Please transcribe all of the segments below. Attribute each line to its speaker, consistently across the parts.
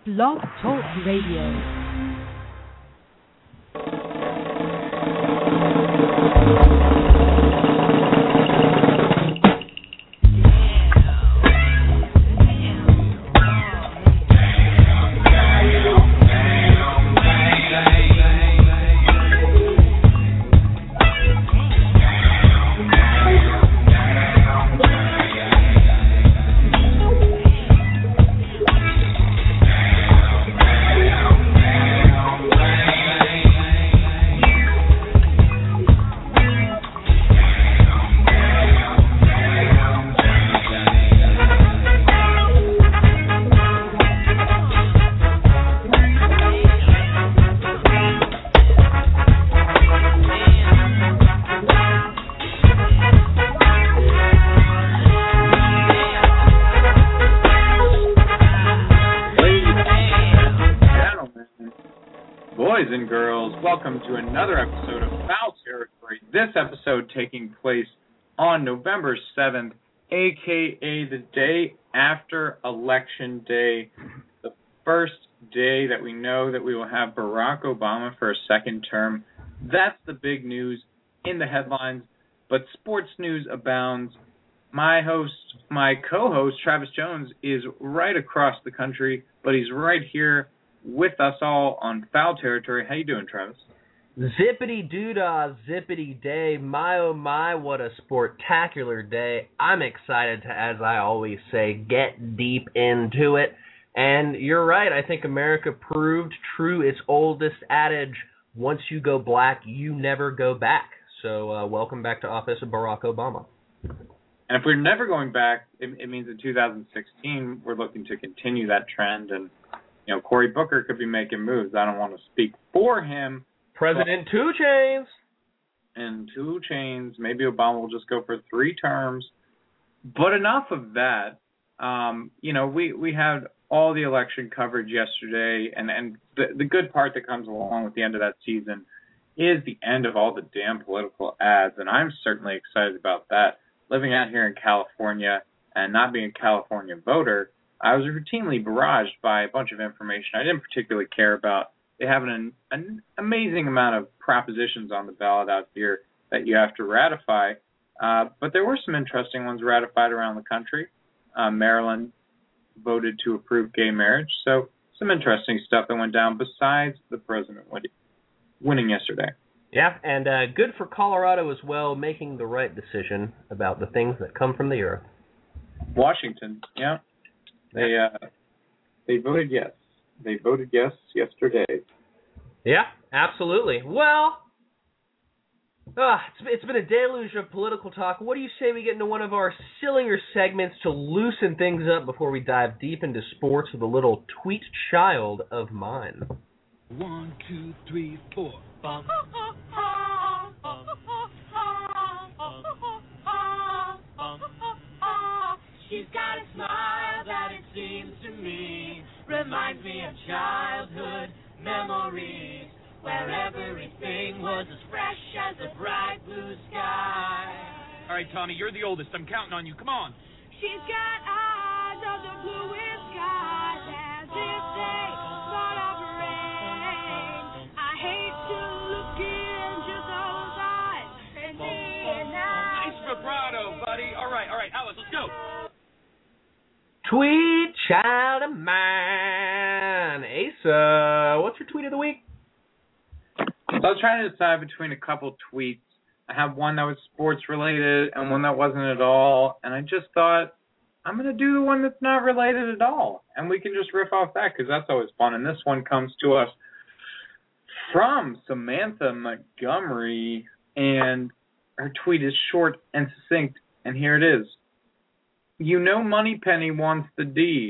Speaker 1: Blog Talk Radio.
Speaker 2: Welcome to another episode of Foul Territory. This episode taking place on November 7th, a.k.a. the day after Election Day, the first day that we know that we will have Barack Obama for a second term. That's the big news in the headlines, but sports news abounds. My co-host, Travis Jones, is right across the country, but he's right here with us all on Foul Territory. How you doing, Travis?
Speaker 3: Zippity doodah, zippity day. My oh my, what a sportacular day. I'm excited to, as I always say, get deep into it. And you're right, I think America proved true its oldest adage, once you go black, you never go back. So welcome back to office of Barack Obama.
Speaker 2: And if we're never going back, it means in 2016 we're looking to continue that trend. And, you know, Cory Booker could be making moves. I don't want to speak for him.
Speaker 3: President 2 Chainz.
Speaker 2: And 2 Chainz. Maybe Obama will just go for 3 terms. But enough of that. We had all the election coverage yesterday, and the good part that comes along with the end of that season is the end of all the damn political ads, and I'm certainly excited about that. Living out here in California and not being a California voter, I was routinely barraged by a bunch of information I didn't particularly care about. They have an amazing amount of propositions on the ballot out here that you have to ratify. But there were some interesting ones ratified around the country. Maryland voted to approve gay marriage. So some interesting stuff that went down besides the president winning yesterday.
Speaker 3: Yeah, and good for Colorado as well, making the right decision about the things that come from the earth.
Speaker 2: Washington, yeah. They voted yes. They voted yes yesterday.
Speaker 3: Yeah, absolutely. Well, it's been a deluge of political talk. What do you say we get into one of our sillier segments to loosen things up before we dive deep into sports with a little tweet child of mine?
Speaker 4: 1, 2, 3, 4. Bum. She's got a smile that it seems to me reminds me of childhood memories, where everything was as fresh as a bright blue sky.
Speaker 5: All right, Tommy, you're the oldest. I'm counting on you. Come on.
Speaker 6: She's got eyes of the bluest skies, as if they thought of rain. I hate to look into those eyes and see now.
Speaker 5: Nice vibrato, buddy. All right, Alice, let's go.
Speaker 3: Tweet child of mine. Asa, what's your tweet of the week?
Speaker 2: So I was trying to decide between a couple tweets. I have one that was sports related and one that wasn't at all. And I just thought, I'm going to do the one that's not related at all. And we can just riff off that because that's always fun. And this one comes to us from Samantha Montgomery. And her tweet is short and succinct. And here it is. You know Moneypenny wants the D.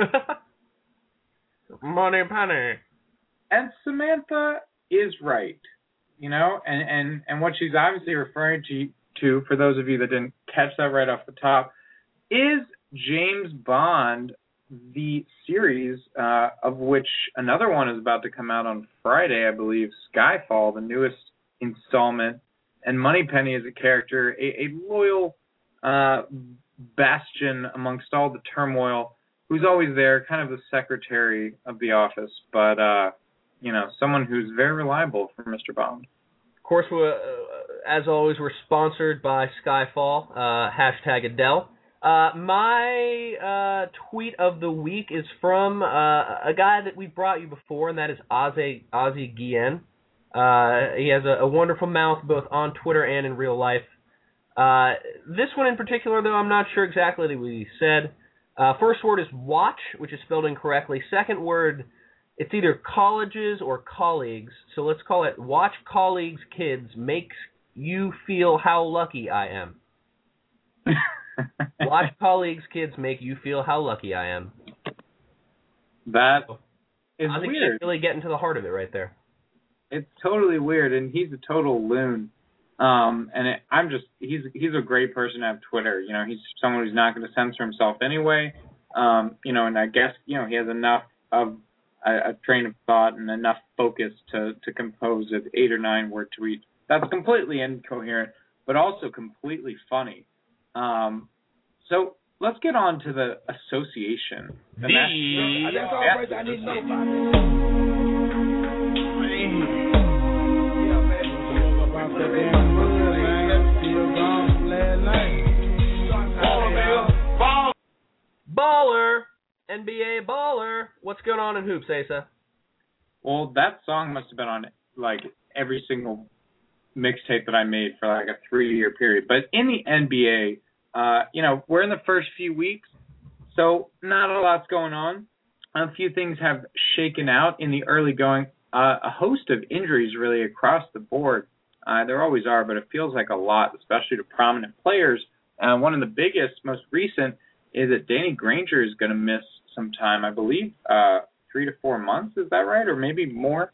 Speaker 3: Moneypenny.
Speaker 2: And Samantha is right. You know, and what she's obviously referring to, for those of you that didn't catch that right off the top, is James Bond, the series, of which another one is about to come out on Friday, I believe, Skyfall, the newest installment. And Moneypenny is a character, a loyal bastion amongst all the turmoil who's always there, kind of the secretary of the office, but someone who's very reliable for Mr. Bond.
Speaker 3: Of course, as always, we're sponsored by Skyfall, hashtag Adele. My tweet of the week is from a guy that we've brought you before, and that is Ozzy Guillen. He has a wonderful mouth both on Twitter and in real life. This one in particular, though, I'm not sure exactly what he said. First word is watch, which is spelled incorrectly. Second word, it's either colleges or colleagues. So let's call it watch colleagues' kids makes you feel how lucky I am. Watch colleagues' kids make you feel how lucky I am.
Speaker 2: That is
Speaker 3: I think
Speaker 2: weird.
Speaker 3: he's really getting to the heart of it right there.
Speaker 2: It's totally weird, and he's a total loon. He's a great person to have Twitter. He's someone who's not going to censor himself anyway. And I guess, he has enough of a train of thought and enough focus to compose an 8 or 9 word tweet that's completely incoherent, but also completely funny. So let's get on to the association.
Speaker 3: Baller! NBA baller! What's going on in hoops, Asa?
Speaker 2: Well, that song must have been on, every single mixtape that I made for, a 3-year period. But in the NBA, we're in the first few weeks, so not a lot's going on. A few things have shaken out in the early going. A host of injuries really across the board. There always are, but it feels like a lot, especially to prominent players. One of the biggest, most recent, is that Danny Granger is going to miss some time, I believe, 3 to 4 months. Is that right? Or maybe more.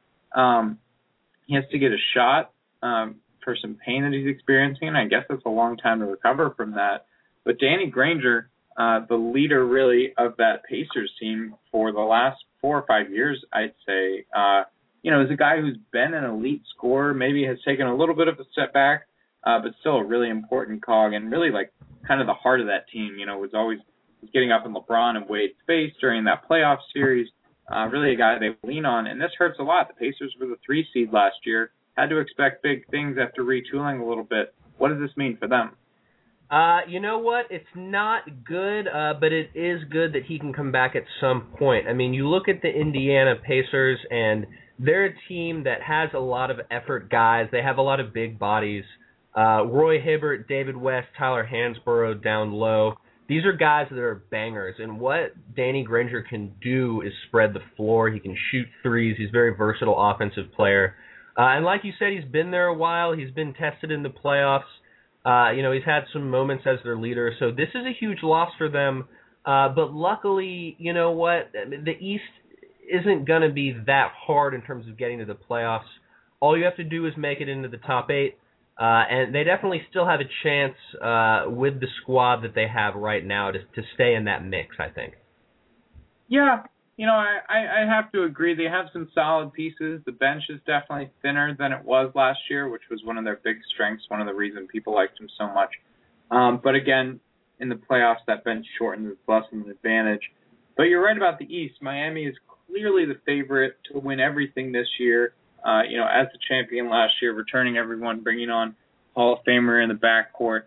Speaker 2: He has to get a shot for some pain that he's experiencing, and I guess it's a long time to recover from that. But Danny Granger, the leader really of that Pacers team for the last 4 or 5 years, I'd say, is a guy who's been an elite scorer, maybe has taken a little bit of a setback, but still a really important cog and really kind of the heart of that team. Was always getting up in LeBron and Wade's face during that playoff series. Really a guy they lean on, and this hurts a lot. The Pacers were the 3 seed last year. Had to expect big things after retooling a little bit. What does this mean for them?
Speaker 3: You know what? It's not good, but it is good that he can come back at some point. I mean, you look at the Indiana Pacers, and they're a team that has a lot of effort guys. They have a lot of big bodies. Roy Hibbert, David West, Tyler Hansborough down low. These are guys that are bangers, and what Danny Granger can do is spread the floor. He can shoot threes. He's a very versatile offensive player. And like you said, he's been there a while. He's been tested in the playoffs. He's had some moments as their leader. So this is a huge loss for them. But luckily, you know what? The East isn't going to be that hard in terms of getting to the playoffs. All you have to do is make it into the top 8. And they definitely still have a chance with the squad that they have right now to stay in that mix, I think.
Speaker 2: Yeah. I have to agree. They have some solid pieces. The bench is definitely thinner than it was last year, which was one of their big strengths, one of the reasons people liked him so much. But again, in the playoffs, that bench shortened is less of an advantage. But you're right about the East. Miami is clearly the favorite to win everything this year. As the champion last year, returning everyone, bringing on Hall of Famer in the backcourt.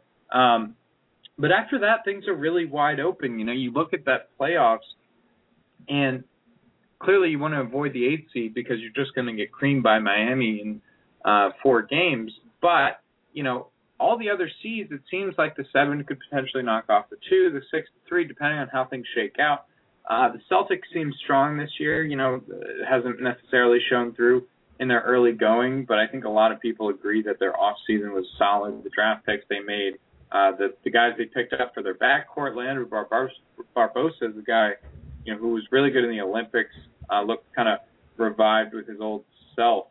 Speaker 2: But after that, things are really wide open. You look at that playoffs, and clearly you want to avoid the 8th seed because you're just going to get creamed by Miami in 4 games. But, all the other seeds, it seems like the 7 could potentially knock off the 2, the 6, the 3, depending on how things shake out. The Celtics seem strong this year. It hasn't necessarily shown through in their early going, but I think a lot of people agree that their offseason was solid. The draft picks they made, the guys they picked up for their backcourt, Leandro Barbosa is a guy who was really good in the Olympics, looked kind of revived with his old self.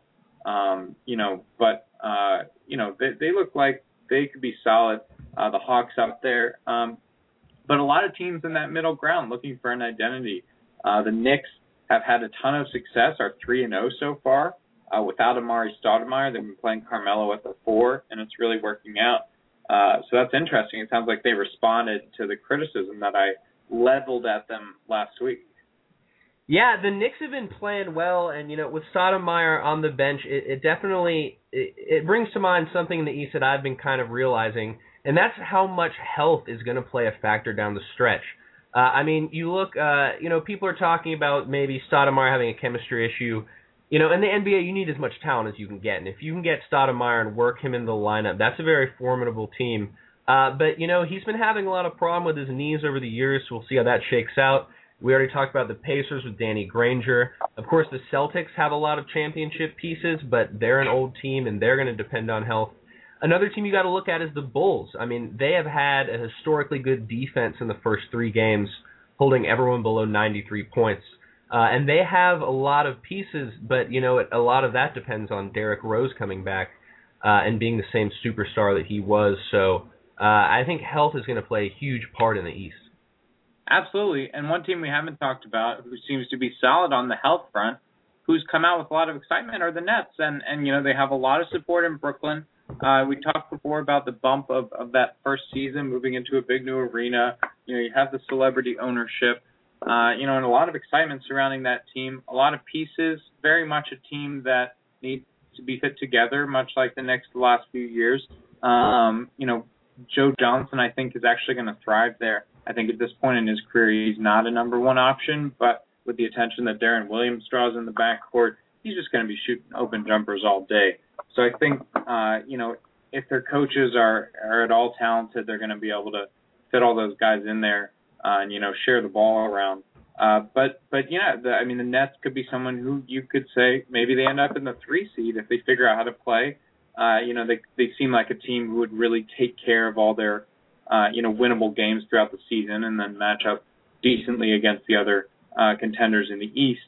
Speaker 2: They look like they could be solid. The Hawks up there. But a lot of teams in that middle ground looking for an identity. The Knicks have had a ton of success, are 3-0 so far. Without Amari Stoudemire, they've been playing Carmelo at the 4, and it's really working out. So that's interesting. It sounds like they responded to the criticism that leveled at them last week.
Speaker 3: Yeah, the Knicks have been playing well, and with Stoudemire on the bench, it definitely it brings to mind something in the East that I've been kind of realizing, and that's how much health is going to play a factor down the stretch. You look, people are talking about maybe Stoudemire having a chemistry issue. In the NBA, you need as much talent as you can get, and if you can get Stoudemire and work him in the lineup, that's a very formidable team. But he's been having a lot of problem with his knees over the years, so we'll see how that shakes out. We already talked about the Pacers with Danny Granger. Of course, the Celtics have a lot of championship pieces, but they're an old team, and they're going to depend on health. Another team you got to look at is the Bulls. They have had a historically good defense in the first 3 games, holding everyone below 93 points. And they have a lot of pieces, but, a lot of that depends on Derrick Rose coming back and being the same superstar that he was. So I think health is going to play a huge part in the East.
Speaker 2: Absolutely. And one team we haven't talked about who seems to be solid on the health front, who's come out with a lot of excitement, are the Nets. And they have a lot of support in Brooklyn. We talked before about the bump of that first season, moving into a big new arena. You have the celebrity ownership, and a lot of excitement surrounding that team. A lot of pieces, very much a team that needs to be fit together, much like the last few years. Joe Johnson, I think, is actually going to thrive there. I think at this point in his career, he's not a number one option, but with the attention that Darren Williams draws in the backcourt, he's just going to be shooting open jumpers all day. So I think, if their coaches are at all talented, they're going to be able to fit all those guys in there and, share the ball around. The Nets could be someone who you could say maybe they end up in the 3 seed if they figure out how to play. They seem like a team who would really take care of all their winnable games throughout the season and then match up decently against the other contenders in the East.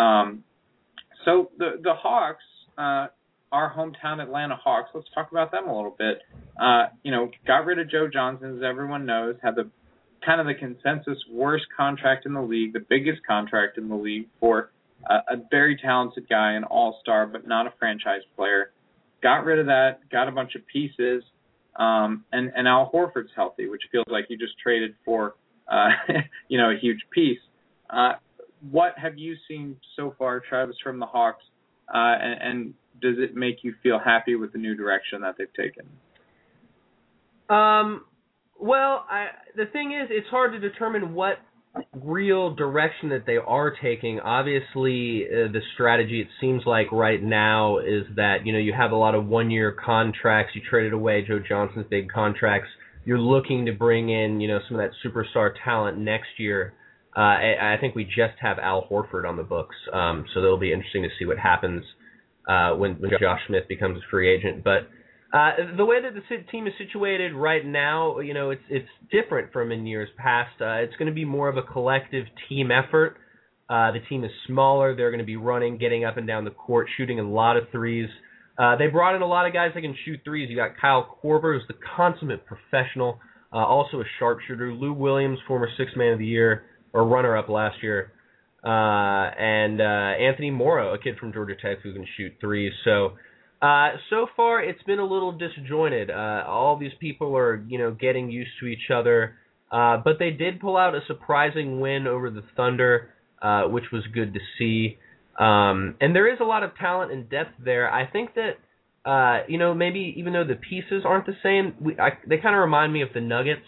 Speaker 2: So the Hawks, our hometown Atlanta Hawks, let's talk about them a little bit. Got rid of Joe Johnson, as everyone knows, had the kind of the consensus worst contract in the league, the biggest contract in the league for a very talented guy, an all-star, but not a franchise player. Got rid of that, got a bunch of pieces, and Al Horford's healthy, which feels like you just traded for, a huge piece. What have you seen so far, Travis, from the Hawks, and does it make you feel happy with the new direction that they've taken?
Speaker 3: The thing is, it's hard to determine what real direction that they are taking. Obviously, the strategy, it seems like right now, is that, you have a lot of one-year contracts. You traded away Joe Johnson's big contracts. You're looking to bring in, some of that superstar talent next year. I think we just have Al Horford on the books, so it'll be interesting to see what happens when Josh Smith becomes a free agent. But the way that the team is situated right now, it's different from in years past. It's going to be more of a collective team effort. The team is smaller. They're going to be running, getting up and down the court, shooting a lot of threes. They brought in a lot of guys that can shoot threes. You got Kyle Korver, who's the consummate professional, also a sharpshooter. Lou Williams, former Sixth Man of the Year, or runner-up last year. And Anthony Morrow, a kid from Georgia Tech who can shoot threes. So far it's been a little disjointed. All these people are, getting used to each other. But they did pull out a surprising win over the Thunder, which was good to see. And there is a lot of talent and depth there. I think that, maybe even though the pieces aren't the same, they kind of remind me of the Nuggets.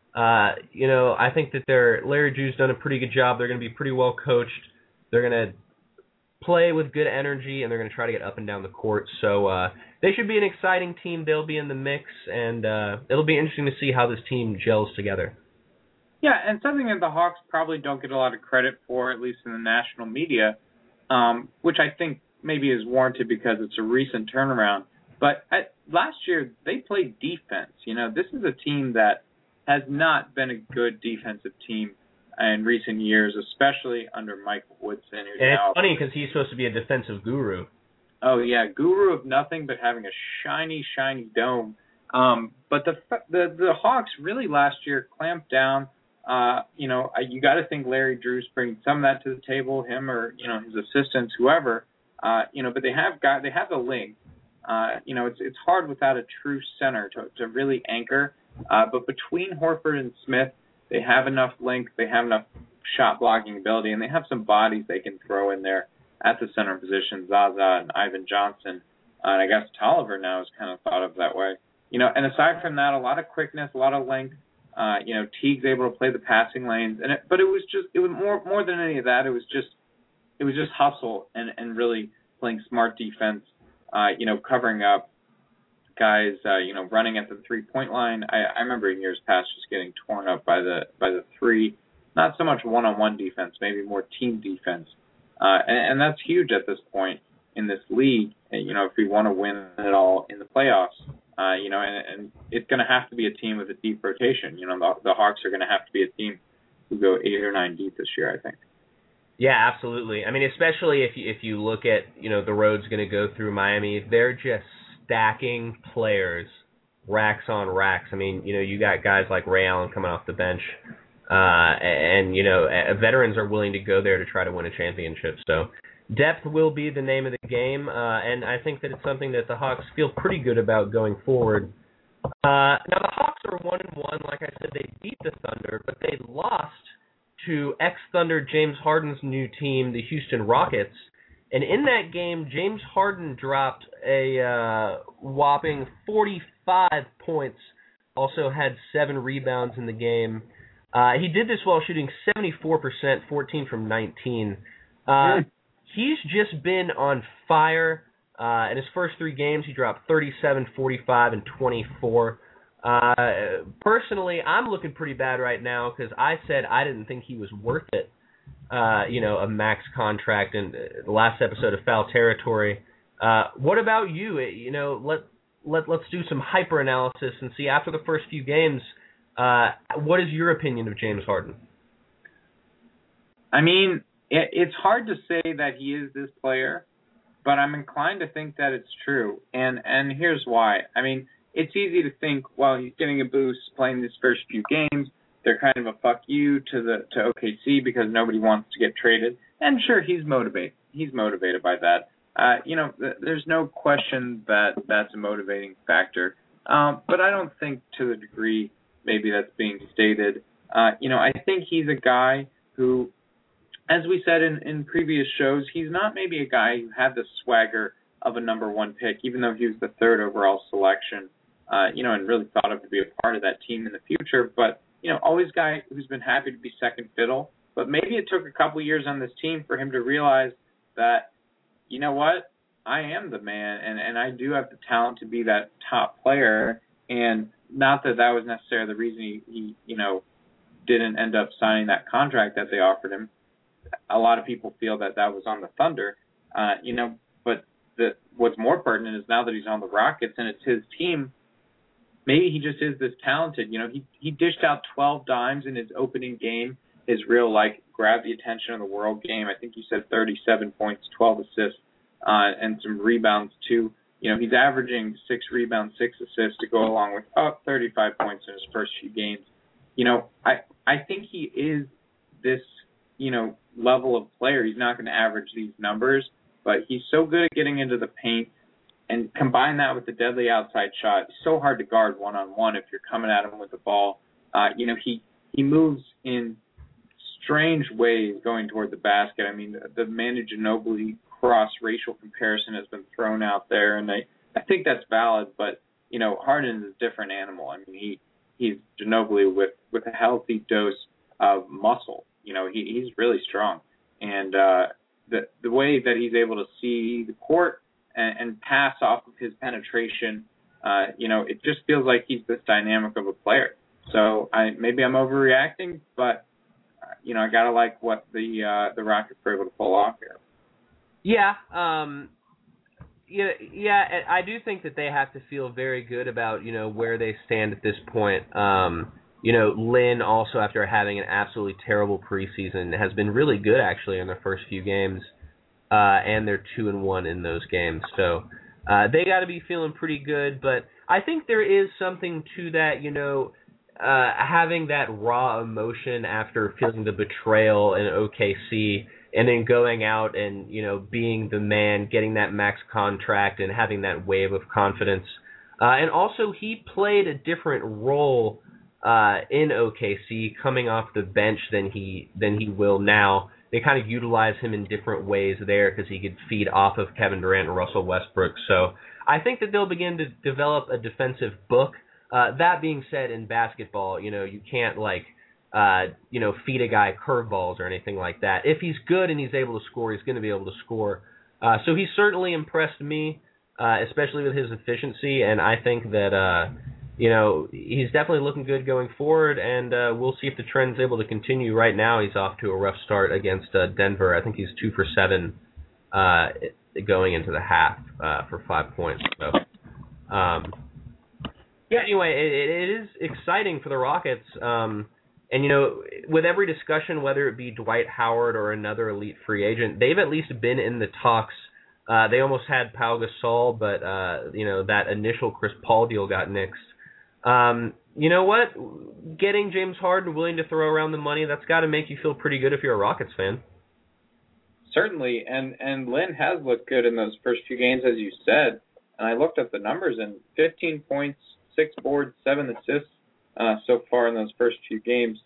Speaker 3: I think that Larry Drew's done a pretty good job. They're going to be pretty well coached. They're going to play with good energy, and they're going to try to get up and down the court. So they should be an exciting team. They'll be in the mix, and it'll be interesting to see how this team gels together.
Speaker 2: Yeah, and something that the Hawks probably don't get a lot of credit for, at least in the national media, which I think maybe is warranted because it's a recent turnaround. But last year, they played defense. This is a team that has not been a good defensive team in recent years, especially under Michael Woodson.
Speaker 3: And it's funny because he's supposed to be a defensive guru. Oh,
Speaker 2: yeah, guru of nothing but having a shiny, shiny dome. But the Hawks really last year clamped down. You got to think Larry Drew's bringing some of that to the table, him or, his assistants, whoever. But they have the length. It's hard without a true center to really anchor. But between Horford and Smith, They have enough length, they have enough shot blocking ability, and they have some bodies they can throw in there at the center position. Zaza and Ivan Johnson, and I guess Tolliver now is kind of thought of that way. You know, and aside from that, a lot of quickness, a lot of length. You know, Teague's able to play the passing lanes, but it was more than any of that. It was just hustle and really playing smart defense. You know, covering up guys. You know, running at the 3-point line. I remember in years past just getting torn up by the three. Not so much one-on-one defense, maybe more team defense, and that's huge at this point in this league. You know, if we want to win it all in the playoffs. You know, and it's going to have to be a team with a deep rotation. You know, the Hawks are going to have to be a team who go 8 or 9 deep this year, I think.
Speaker 3: Yeah, absolutely. I mean, especially if you look at, you know, the road's going to go through Miami, they're just stacking players, racks on racks. I mean, you know, you got guys like Ray Allen coming off the bench, and, you know, veterans are willing to go there to try to win a championship. So depth will be the name of the game, and I think that it's something that the Hawks feel pretty good about going forward. Now, the Hawks are 1-1. Like I said, they beat the Thunder, but they lost to ex-Thunder James Harden's new team, the Houston Rockets. And in that game, James Harden dropped a whopping 45 points, also had 7 rebounds in the game. He did this while shooting 74%, 14 from 19. He's just been on fire. In his first 3 games, he dropped 37, 45, and 24. Personally, I'm looking pretty bad right now because I said I didn't think he was worth it, you know, a max contract in the last episode of Foul Territory. What about you? You know, let's do some hyper analysis and see after the first few games, what is your opinion of James Harden?
Speaker 2: I mean, it's hard to say that he is this player, but I'm inclined to think that it's true. And here's why. I mean, it's easy to think, well, he's getting a boost playing these first few games. They're kind of a fuck you to OKC because nobody wants to get traded. And sure, he's motivated. He's motivated by that. You know, there's no question that that's a motivating factor. But I don't think to the degree maybe that's being stated. You know, I think he's a guy who, as we said in previous shows, he's not maybe a guy who had the swagger of a number 1 pick, even though he was the 3rd overall selection, you know, and really thought of to be a part of that team in the future. But, you know, always a guy who's been happy to be second fiddle. But maybe it took a couple years on this team for him to realize that, you know what, I am the man, and I do have the talent to be that top player. And not that was necessarily the reason he you know, didn't end up signing that contract that they offered him. A lot of people feel that was on the Thunder, you know, but what's more pertinent is now that he's on the Rockets and it's his team, maybe he just is this talented. You know, he dished out 12 dimes in his opening game, his real, like, grab the attention of the world game. I think he said 37 points, 12 assists, and some rebounds, too. You know, he's averaging 6 rebounds, 6 assists to go along with 35 points in his first few games. You know, I think he is this, you know, level of player. He's not going to average these numbers, but he's so good at getting into the paint, and combine that with the deadly outside shot. It's so hard to guard one-on-one if you're coming at him with the ball. You know, he moves in strange ways going toward the basket. I mean, the Manu Ginobili cross-racial comparison has been thrown out there, and I think that's valid, but, you know, Harden is a different animal. I mean, he's Ginobili with a healthy dose of muscle. You know, he's really strong. And the way that he's able to see the court and pass off of his penetration, you know, it just feels like he's this dynamic of a player. So maybe I'm overreacting, but, you know, I got to like what the Rockets were able to pull off here.
Speaker 3: Yeah, I do think that they have to feel very good about, you know, where they stand at this point. You know, Lynn also, after having an absolutely terrible preseason, has been really good actually in their first few games, and they're 2-1 in those games. So they got to be feeling pretty good. But I think there is something to that, you know, having that raw emotion after feeling the betrayal in OKC, and then going out and, you know, being the man, getting that max contract and having that wave of confidence. And also he played a different role in OKC coming off the bench than he will now. They kind of utilize him in different ways there because he could feed off of Kevin Durant and Russell Westbrook. So I think that they'll begin to develop a defensive book. That being said, in basketball, you can't feed a guy curveballs or anything like that. If he's good and he's able to score, he's going to be able to score. So he's certainly impressed me, especially with his efficiency, and I think that he's definitely looking good going forward, and we'll see if the trend's able to continue. Right now, he's off to a rough start against Denver. I think he's 2 for 7 going into the half for 5 points. So, anyway, it is exciting for the Rockets. And, with every discussion, whether it be Dwight Howard or another elite free agent, they've at least been in the talks. They almost had Pau Gasol, but, that initial Chris Paul deal got nixed. You know what? Getting James Harden willing to throw around the money, that's got to make you feel pretty good if you're a Rockets fan.
Speaker 2: Certainly, and Lynn has looked good in those first few games, as you said. And I looked at the numbers, and 15 points, 6 boards, 7 assists so far in those first few games.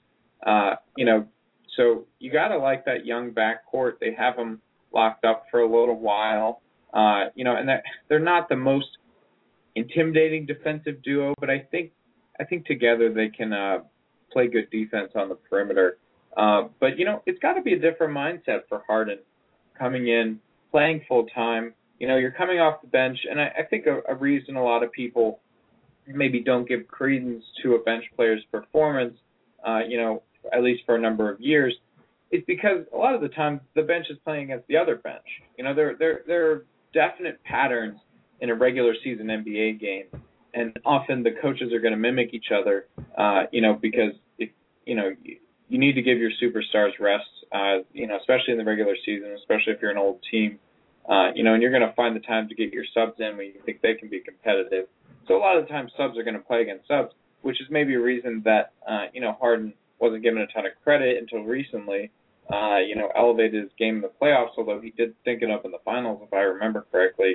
Speaker 2: So you got to like that young backcourt. They have them locked up for a little while, and they're not the most intimidating defensive duo, but I think together they can play good defense on the perimeter. But it's got to be a different mindset for Harden coming in, playing full time. You're coming off the bench, and I think a reason a lot of people maybe don't give credence to a bench player's performance, at least for a number of years, is because a lot of the time the bench is playing against the other bench. There are definite patterns in a regular season NBA game, and often the coaches are going to mimic each other, because if you need to give your superstars rest, especially in the regular season, especially if you're an old team, and you're going to find the time to get your subs in when you think they can be competitive. So a lot of the time subs are going to play against subs, which is maybe a reason that Harden wasn't given a ton of credit until recently. Elevated his game in the playoffs, although he did stink it up in the finals, if I remember correctly.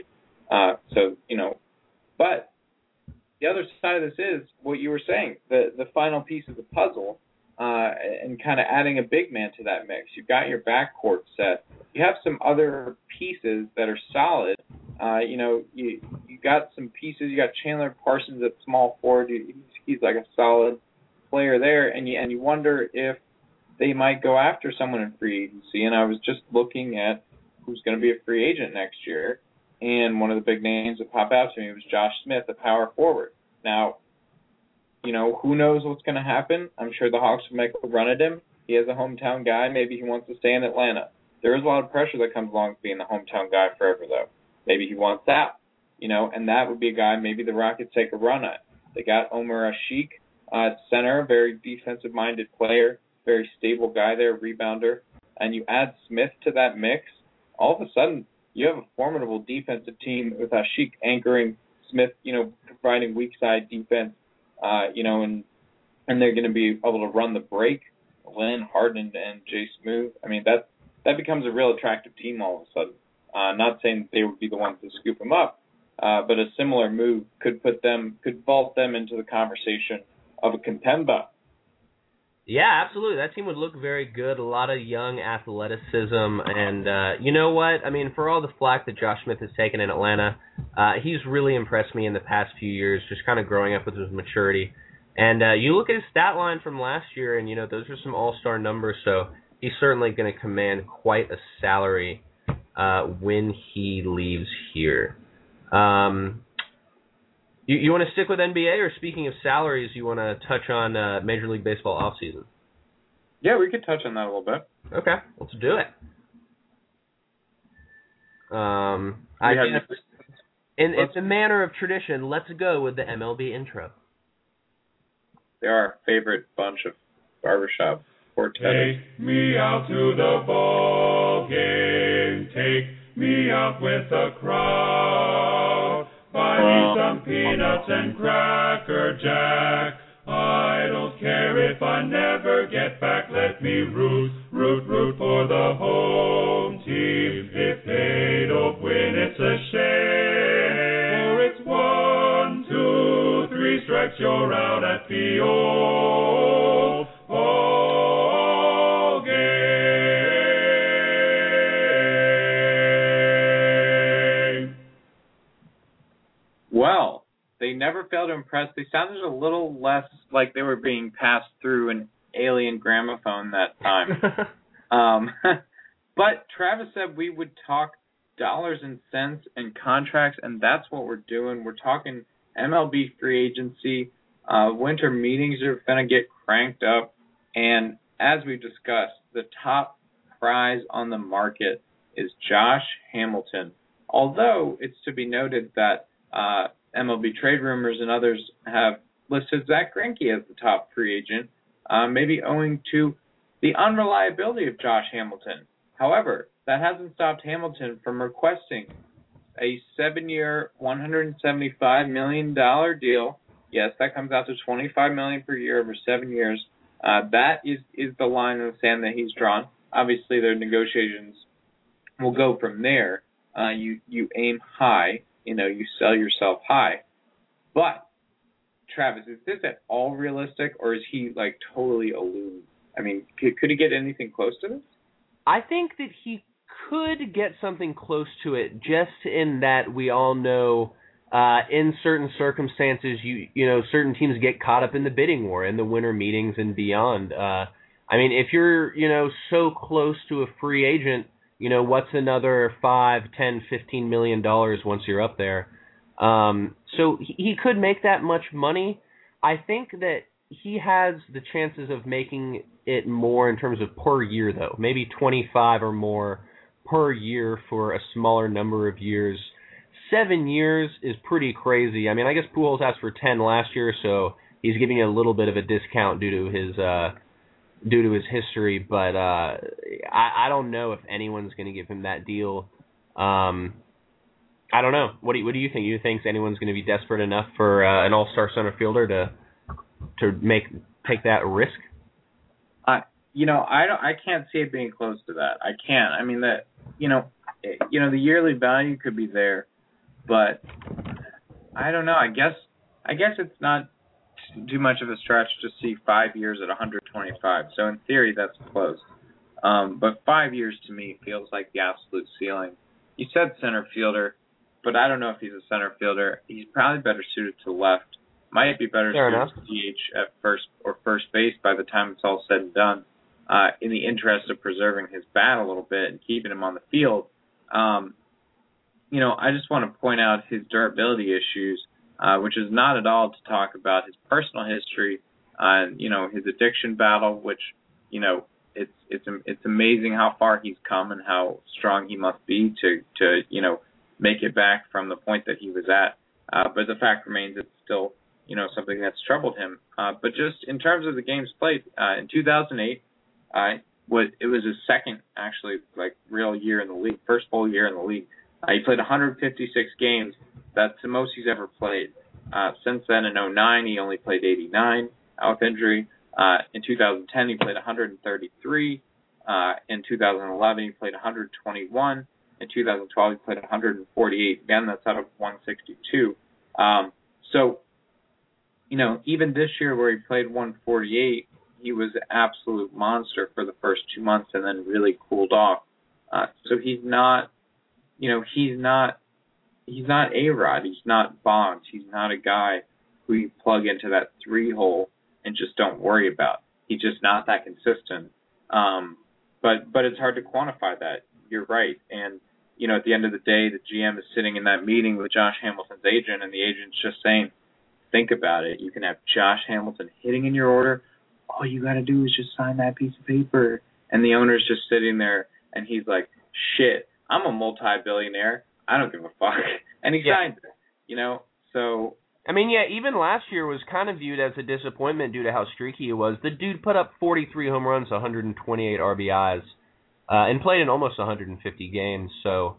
Speaker 2: But the other side of this is what you were saying, the final piece of the puzzle, and kind of adding a big man to that mix. You've got your backcourt set. You have some other pieces that are solid. You got some pieces. You got Chandler Parsons at small forward. He's like a solid player there, and you wonder if they might go after someone in free agency. And I was just looking at who's going to be a free agent next year, and one of the big names that popped out to me was Josh Smith, the power forward. Now, who knows what's going to happen? I'm sure the Hawks will make a run at him. He is a hometown guy. Maybe he wants to stay in Atlanta. There is a lot of pressure that comes along with being the hometown guy forever, though. Maybe he wants out, and that would be a guy maybe the Rockets take a run at. They got Omer Asik at center, very defensive-minded player, very stable guy there, rebounder, and you add Smith to that mix, all of a sudden you have a formidable defensive team with Asik anchoring, Smith, providing weak side defense, and they're going to be able to run the break. Lynn, Harden, and Jay Smooth. I mean, that becomes a real attractive team all of a sudden. Not saying that they would be the ones to scoop them up, but a similar move could vault them into the conversation of a contender.
Speaker 3: Yeah, absolutely. That team would look very good. A lot of young athleticism, and you know what? I mean, for all the flack that Josh Smith has taken in Atlanta, he's really impressed me in the past few years, just kind of growing up with his maturity. And you look at his stat line from last year, and those are some all-star numbers. So he's certainly going to command quite a salary when he leaves here. You want to stick with NBA, or speaking of salaries, you want to touch on Major League Baseball offseason?
Speaker 2: Yeah, we could touch on that a little bit.
Speaker 3: Okay, let's do it. In the manner of tradition, let's go with the MLB intro.
Speaker 2: They're our favorite bunch of barbershop quartet.
Speaker 7: Take me out to the ball game. Take me out with the crowd. Buy me some peanuts and Cracker Jack. I don't care if I never get back. Let me root for the home team. If they don't win, it's a shame. For it's 1, 2, 3 strikes, you're out at the
Speaker 2: They never failed to impress. They sounded a little less like they were being passed through an alien gramophone that time. But Travis said we would talk dollars and cents and contracts, and that's what we're doing. We're talking MLB free agency. Winter meetings are going to get cranked up. And as we discussed, the top prize on the market is Josh Hamilton. Although it's to be noted that MLB trade rumors and others have listed Zach Greinke as the top free agent, maybe owing to the unreliability of Josh Hamilton. However, that hasn't stopped Hamilton from requesting a 7-year, $175 million deal. Yes, that comes out to $25 million per year over 7 years. That is the line in the sand that he's drawn. Obviously, their negotiations will go from there. You aim high, you sell yourself high. But, Travis, is this at all realistic, or is he, totally aloof? I mean, could he get anything close to this?
Speaker 3: I think that he could get something close to it, just in that we all know in certain circumstances, certain teams get caught up in the bidding war, in the winter meetings and beyond. I mean, if you're, so close to a free agent, what's another $5, $10, $15 million once you're up there? So he could make that much money. I think that he has the chances of making it more in terms of per year, though. Maybe 25 or more per year for a smaller number of years. 7 years is pretty crazy. I mean, I guess Pujols asked for 10 last year, so he's giving a little bit of a discount due to his history. But I don't know if anyone's going to give him that deal. I don't know. What do you think? You think anyone's going to be desperate enough for an all-star center fielder to take that risk?
Speaker 2: I can't see it being close to that. I can't. I mean, the yearly value could be there, but I don't know. I guess it's not too much of a stretch to see 5 years at 125. So in theory, that's close. But 5 years to me feels like the absolute ceiling. You said center fielder, but I don't know if he's a center fielder. He's probably better suited to left. Might be better suited to DH at first base by the time it's all said and done. In the interest of preserving his bat a little bit and keeping him on the field, I just want to point out his durability issues, which is not at all to talk about his personal history, his addiction battle, which, it's amazing how far he's come and how strong he must be to make it back from the point that he was at. But the fact remains, it's still, something that's troubled him. But just in terms of the games played, in 2008, it was his second, actually, real year in the league, first full year in the league. He played 156 games. That's the most he's ever played. Since then, in 2009, he only played 89 out with injury. In 2010, he played 133. In 2011, he played 121. In 2012, he played 148. Again, that's out of 162. So, even this year where he played 148, he was an absolute monster for the first 2 months and then really cooled off. So he's not A-Rod. He's not Bonds. He's not a guy who you plug into that 3 hole and just don't worry about. He's just not that consistent. But it's hard to quantify that. You're right. And, at the end of the day, the GM is sitting in that meeting with Josh Hamilton's agent, and the agent's just saying, think about it. You can have Josh Hamilton hitting in your order. All you got to do is just sign that piece of paper. And the owner's just sitting there, and he's like, shit, I'm a multi-billionaire. I don't give a fuck. And he signed it, so...
Speaker 3: I mean, yeah, even last year was kind of viewed as a disappointment due to how streaky he was. The dude put up 43 home runs, 128 RBIs, and played in almost 150 games. So,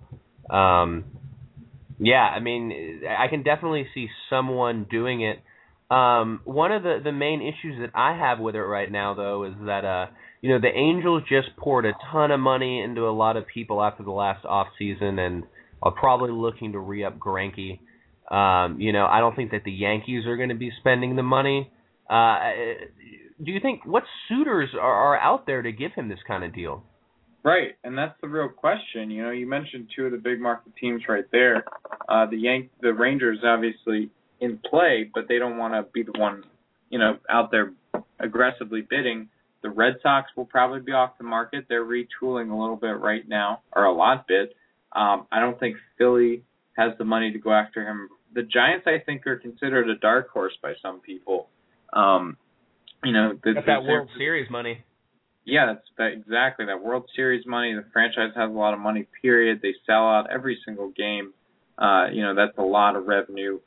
Speaker 3: yeah, I mean, I can definitely see someone doing it. One of the main issues that I have with it right now, though, is that, the Angels just poured a ton of money into a lot of people after the last offseason and are probably looking to re-up Greinke. I don't think that the Yankees are going to be spending the money. Do you think, what suitors are out there to give him this kind of deal?
Speaker 2: Right, and that's the real question. You mentioned two of the big market teams right there. The Rangers, obviously, in play, but they don't want to be the one, out there aggressively bidding. The Red Sox will probably be off the market. They're retooling a little bit right now, or a lot bit. I don't think Philly has the money to go after him. The Giants, I think, are considered a dark horse by some people.
Speaker 3: Got that World Series money.
Speaker 2: Yeah, exactly that World Series money. The franchise has a lot of money. Period. They sell out every single game. That's a lot of revenue.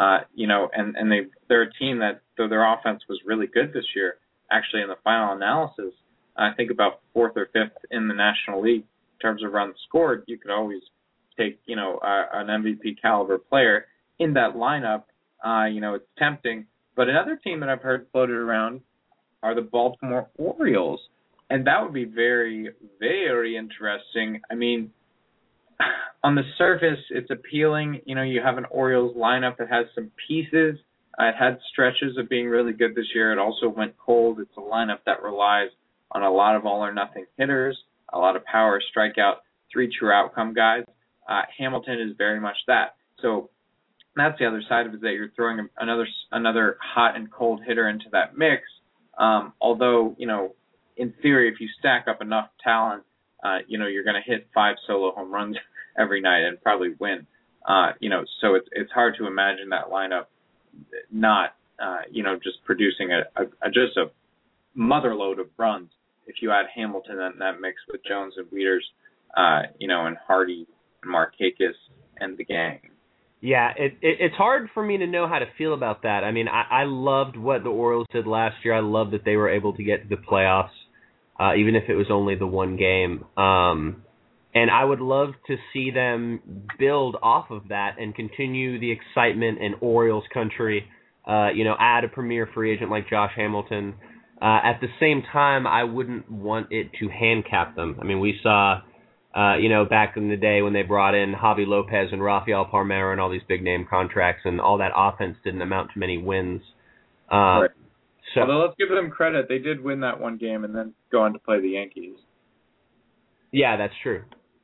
Speaker 2: And they're a team that, though their offense was really good this year, actually in the final analysis, I think about 4th or 5th in the National League in terms of runs scored. You could always take, an MVP caliber player in that lineup. It's tempting. But another team that I've heard floated around are the Baltimore Orioles. And that would be very, very interesting. I mean, on the surface, it's appealing. You have an Orioles lineup that has some pieces. It had stretches of being really good this year. It also went cold. It's a lineup that relies on a lot of all-or-nothing hitters, a lot of power, strikeout, 3 true outcome guys. Hamilton is very much that. So that's the other side of it, that you're throwing another hot and cold hitter into that mix. Although, in theory, if you stack up enough talent, you're going to hit 5 solo home runs every night and probably win. So it's hard to imagine that lineup not, just producing just a motherload of runs if you add Hamilton in that mix with Jones and Wieters, and Hardy and Markakis and the gang.
Speaker 3: Yeah, it's hard for me to know how to feel about that. I mean, I loved what the Orioles did last year. I loved that they were able to get to the playoffs, even if it was only the one game. And I would love to see them build off of that and continue the excitement in Orioles country, add a premier free agent like Josh Hamilton. At the same time, I wouldn't want it to handicap them. I mean, we saw, back in the day when they brought in Javi Lopez and Rafael Palmeiro and all these big-name contracts, and all that offense didn't amount to many wins.
Speaker 2: Right.
Speaker 3: So,
Speaker 2: although let's give them credit. They did win that one game and then go on to play the Yankees.
Speaker 3: Yeah, that's true.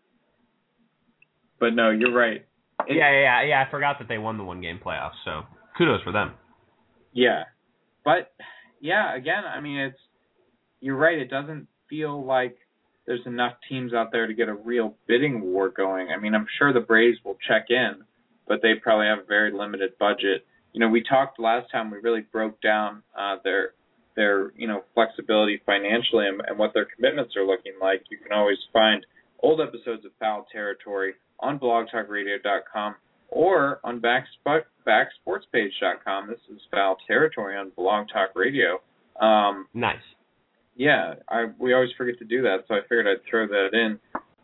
Speaker 2: But no, you're right.
Speaker 3: Yeah. I forgot that they won the one-game playoffs, so kudos for them.
Speaker 2: Yeah. But, yeah, again, I mean, you're right. It doesn't feel like there's enough teams out there to get a real bidding war going. I mean, I'm sure the Braves will check in, but they probably have a very limited budget. We talked last time, we really broke down their flexibility financially and what their commitments are looking like. You can always find old episodes of Foul Territory on blogtalkradio.com or on backsportspage.com. This is Foul Territory on Blog Talk Radio.
Speaker 3: Nice.
Speaker 2: Yeah, we always forget to do that, so I figured I'd throw that in.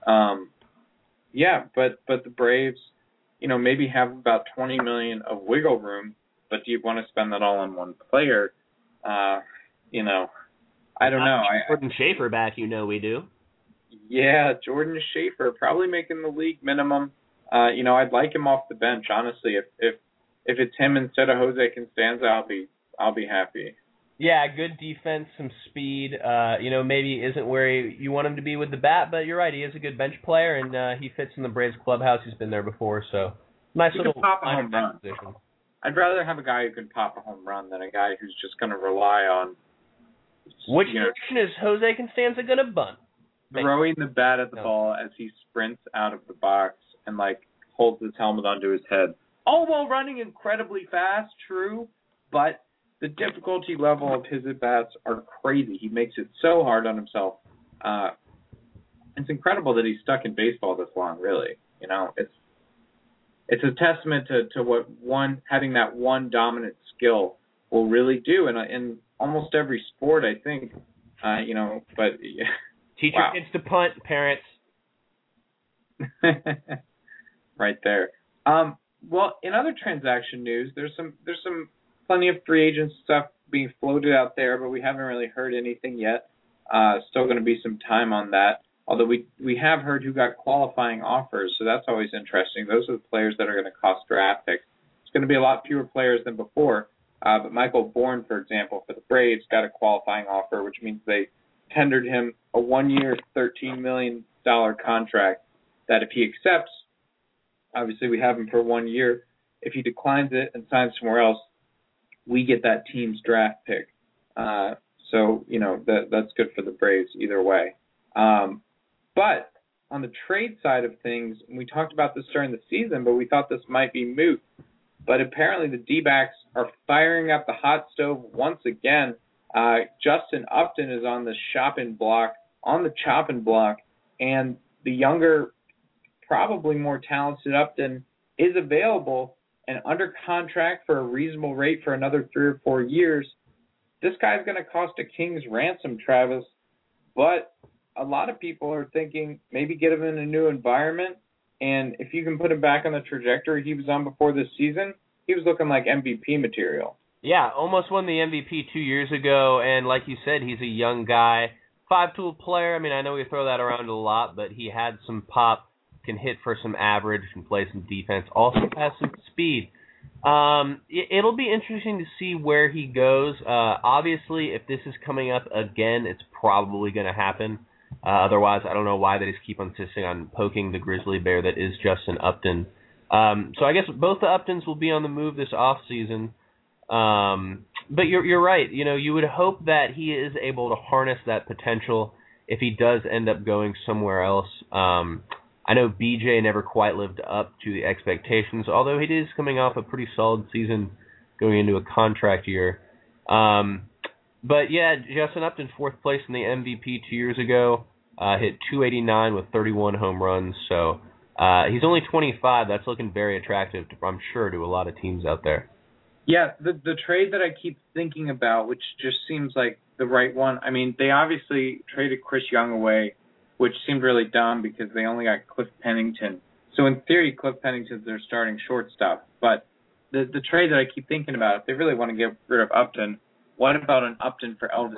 Speaker 2: But the Braves, maybe have about $20 million of wiggle room, but do you want to spend that all on one player? I don't know.
Speaker 3: Jordan Schaefer back, we do.
Speaker 2: Yeah, Jordan Schaefer probably making the league minimum. I'd like him off the bench, honestly. If it's him instead of Jose Constanza, I'll be happy.
Speaker 3: Yeah, good defense, some speed. Maybe isn't where you want him to be with the bat, but you're right. He is a good bench player, and he fits in the Braves clubhouse. He's been there before, so nice little
Speaker 2: pop a home run.
Speaker 3: Position.
Speaker 2: I'd rather have a guy who can pop a home run than a guy who's just going to rely on.
Speaker 3: Which direction is Jose Constanza going to bunt?
Speaker 2: Throwing the bat at the ball as he sprints out of the box and holds his helmet onto his head. All while running incredibly fast, true, but the difficulty level of his at-bats are crazy. He makes it so hard on himself. It's incredible that he's stuck in baseball this long, really. It's a testament to what having that one dominant skill will really do in almost every sport, I think. But
Speaker 3: teach your kids to punt, parents.
Speaker 2: Right there. Well, in other transaction news, there's some plenty of free agent stuff being floated out there, but we haven't really heard anything yet. Still going to be some time on that. Although we have heard who got qualifying offers, so that's always interesting. Those are the players that are going to cost draft picks. It's going to be a lot fewer players than before. But Michael Bourne, for example, for the Braves, got a qualifying offer, which means they tendered him a 1-year, $13 million contract that if he accepts, obviously we have him for 1 year, if he declines it and signs somewhere else, we get that team's draft pick. So, that's good for the Braves either way. But on the trade side of things, we talked about this during the season, but we thought this might be moot. But apparently the D-backs are firing up the hot stove once again. Justin Upton is on the chopping block, and the younger, probably more talented Upton is available and under contract for a reasonable rate for another 3 or 4 years. This guy's going to cost a king's ransom, Travis, but a lot of people are thinking maybe get him in a new environment, and if you can put him back on the trajectory he was on before this season, he was looking like MVP material.
Speaker 3: Yeah, almost won the MVP 2 years ago, and like you said, he's a young guy, 5-tool player. I mean, I know we throw that around a lot, but he had some pop, can hit for some average, can play some defense, also has some speed. It'll be interesting to see where he goes. Obviously, if this is coming up again, it's probably going to happen. Otherwise, I don't know why they just keep insisting on poking the grizzly bear that is Justin Upton. So I guess both the Uptons will be on the move this offseason. But you're right. You would hope that he is able to harness that potential if he does end up going somewhere else. I know BJ never quite lived up to the expectations, although he is coming off a pretty solid season going into a contract year. But yeah, Justin Upton, 4th place in the MVP 2 years ago, hit .289 with 31 home runs. So he's only 25. That's looking very attractive, I'm sure, to a lot of teams out there.
Speaker 2: Yeah, the trade that I keep thinking about, which just seems like the right one. I mean, they obviously traded Chris Young away, which seemed really dumb because they only got Cliff Pennington. So in theory, Cliff Pennington's their starting shortstop. But the trade that I keep thinking about, if they really want to get rid of Upton, what about an Upton for Elvis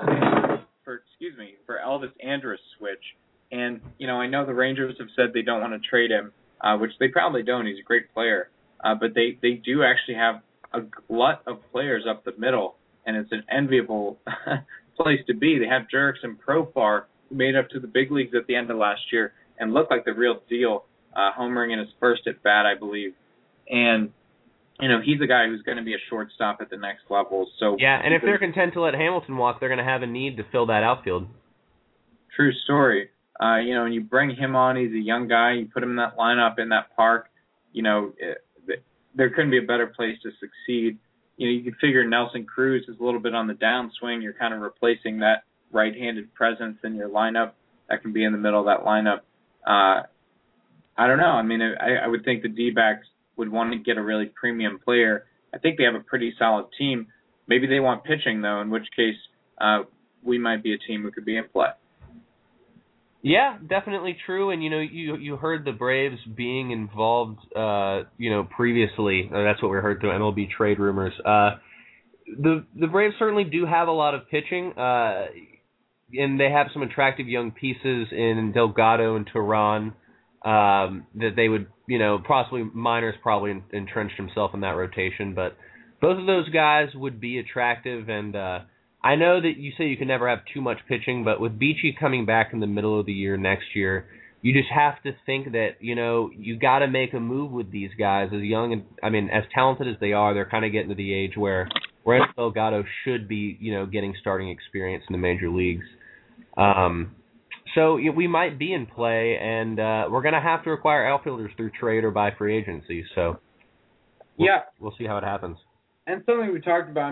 Speaker 2: Andrus switch? And I know the Rangers have said they don't want to trade him, which they probably don't. He's a great player, but they do actually have a glut of players up the middle, and it's an enviable place to be. They have Jurickson Profar, who made up to the big leagues at the end of last year and looked like the real deal, homering in his first at bat, I believe. And he's a guy who's going to be a shortstop at the next level. So
Speaker 3: yeah, and if they're content to let Hamilton walk, they're going to have a need to fill that outfield.
Speaker 2: True story. And you bring him on. He's a young guy. You put him in that lineup in that park. There couldn't be a better place to succeed. You can figure Nelson Cruz is a little bit on the downswing. You're kind of replacing that right-handed presence in your lineup that can be in the middle of that lineup. I don't know. I mean, I would think the D-backs would want to get a really premium player. I think they have a pretty solid team. Maybe they want pitching, though, in which case we might be a team who could be in play.
Speaker 3: Yeah, definitely true. And, you heard the Braves being involved, previously. That's what we heard through MLB trade rumors. The Braves certainly do have a lot of pitching, and they have some attractive young pieces in Delgado and Tehran that they would, possibly Miners probably entrenched himself in that rotation. But both of those guys would be attractive, and I know that you say you can never have too much pitching, but with Beachy coming back in the middle of the year next year, you just have to think that, you got to make a move with these guys. As young and, as talented as they are, they're kind of getting to the age where Delgado should be, getting starting experience in the major leagues. So we might be in play, and we're going to have to acquire outfielders through trade or by free agency. So we'll see how it happens.
Speaker 2: And something we talked about,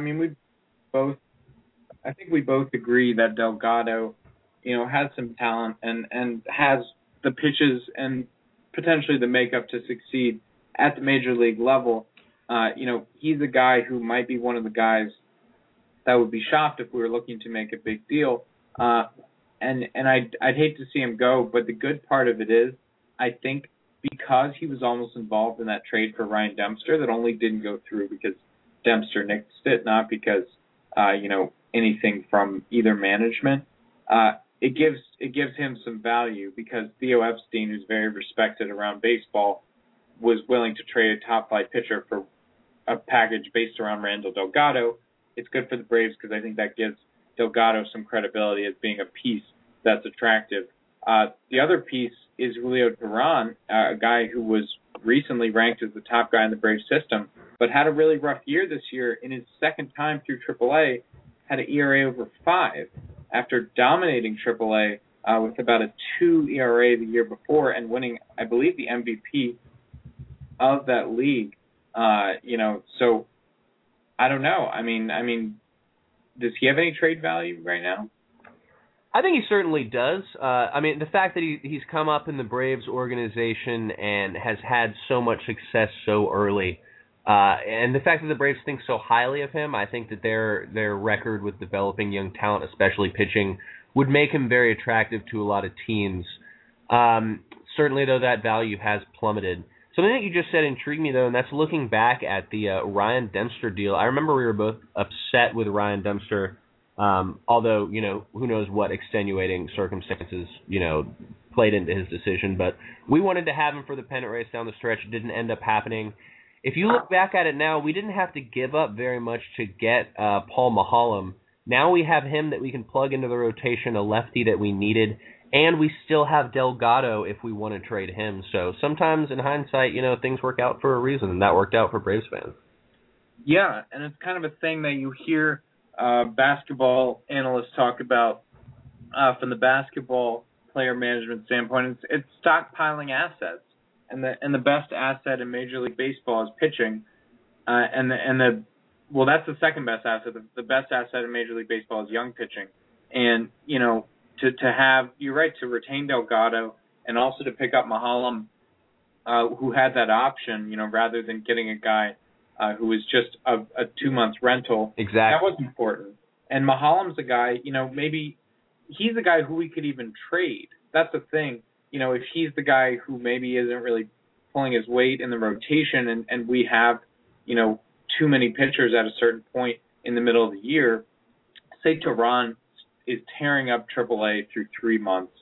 Speaker 2: I think we both agree that Delgado, has some talent and has the pitches and potentially the makeup to succeed at the major league level. He's a guy who might be one of the guys that would be shocked if we were looking to make a big deal. And I'd hate to see him go, but the good part of it is, I think because he was almost involved in that trade for Ryan Dempster that only didn't go through because Dempster nixed it, not because anything from either management. It gives him some value because Theo Epstein, who's very respected around baseball, was willing to trade a top flight pitcher for a package based around Randall Delgado. It's good for the Braves because I think that gives Delgado some credibility as being a piece that's attractive. The other piece is Julio Tehran, a guy who was recently ranked as the top guy in the Braves system. but had a really rough year this year. In his second time through AAA, had an ERA over 5 after dominating AAA with about a 2 ERA the year before and winning, I believe, the MVP of that league. So I don't know. I mean, does he have any trade value right now?
Speaker 3: I think he certainly does. The fact that he's come up in the Braves organization and has had so much success so early, and the fact that the Braves think so highly of him, I think that their record with developing young talent, especially pitching, would make him very attractive to a lot of teams. Certainly, though, that value has plummeted. Something that you just said intrigued me, though, and that's looking back at the Ryan Dempster deal. I remember we were both upset with Ryan Dempster. Although, who knows what extenuating circumstances, played into his decision. But we wanted to have him for the pennant race down the stretch. It didn't end up happening. If you look back at it now, we didn't have to give up very much to get Paul Maholm. Now we have him that we can plug into the rotation, a lefty that we needed, and we still have Delgado if we want to trade him. So sometimes in hindsight, things work out for a reason, and that worked out for Braves fans.
Speaker 2: Yeah, and it's kind of a thing that you hear basketball analysts talk about from the basketball player management standpoint. It's stockpiling assets, and the best asset in Major League Baseball is pitching, that's the second best asset. The best asset in Major League Baseball is young pitching, and to have, you're right, to retain Delgado and also to pick up Maholm, who had that option, rather than getting a guy who was just a 2-month rental.
Speaker 3: Exactly.
Speaker 2: That was important. And Maholm's a guy, maybe he's a guy who we could even trade. That's the thing. If he's the guy who maybe isn't really pulling his weight in the rotation and we have, too many pitchers at a certain point in the middle of the year, say Tehran is tearing up AAA through 3 months.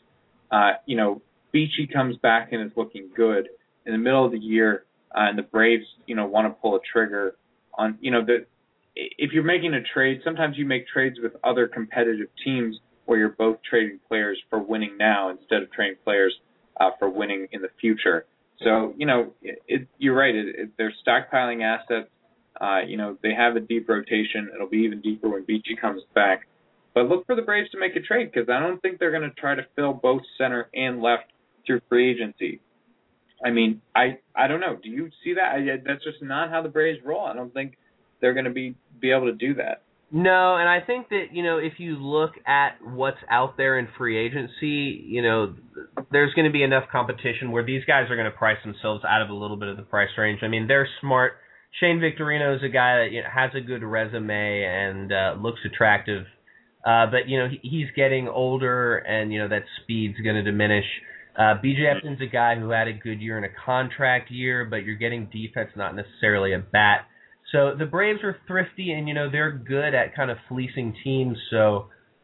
Speaker 2: Beachy comes back and is looking good in the middle of the year. And the Braves, want to pull a trigger on, if you're making a trade, sometimes you make trades with other competitive teams where you're both trading players for winning now instead of trading players for winning in the future. So, you're right. They're stockpiling assets. They have a deep rotation. It'll be even deeper when Beachy comes back. But look for the Braves to make a trade because I don't think they're going to try to fill both center and left through free agency. I mean, I don't know. Do you see that? That's just not how the Braves roll. I don't think they're going to be able to do that.
Speaker 3: No, and I think that, if you look at what's out there in free agency, there's going to be enough competition where these guys are going to price themselves out of a little bit of the price range. I mean, they're smart. Shane Victorino is a guy that has a good resume and looks attractive. But, he's getting older and, that speed's going to diminish. B.J. Upton's a guy who had a good year in a contract year, but you're getting defense, not necessarily a bat. So the Braves are thrifty, and, they're good at kind of fleecing teams. So,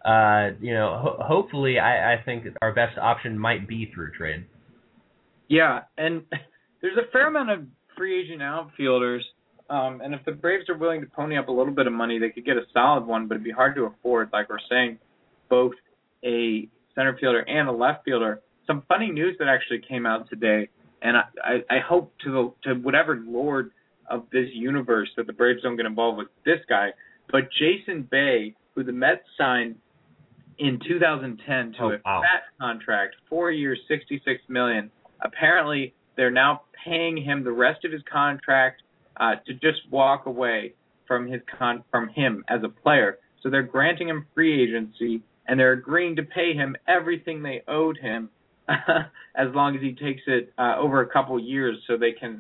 Speaker 3: hopefully I think our best option might be through trade.
Speaker 2: Yeah, and there's a fair amount of free agent outfielders, and if the Braves are willing to pony up a little bit of money, they could get a solid one, but it'd be hard to afford, like we're saying, both a center fielder and a left fielder. Some funny news that actually came out today, and I hope to whatever lord of this universe that the Braves don't get involved with this guy, but Jason Bay, who the Mets signed in 2010 to a fat contract, 4 years, $66 million. Apparently, they're now paying him the rest of his contract to just walk away from him as a player. So they're granting him free agency, and they're agreeing to pay him everything they owed him. As long as he takes it over a couple years, so they can,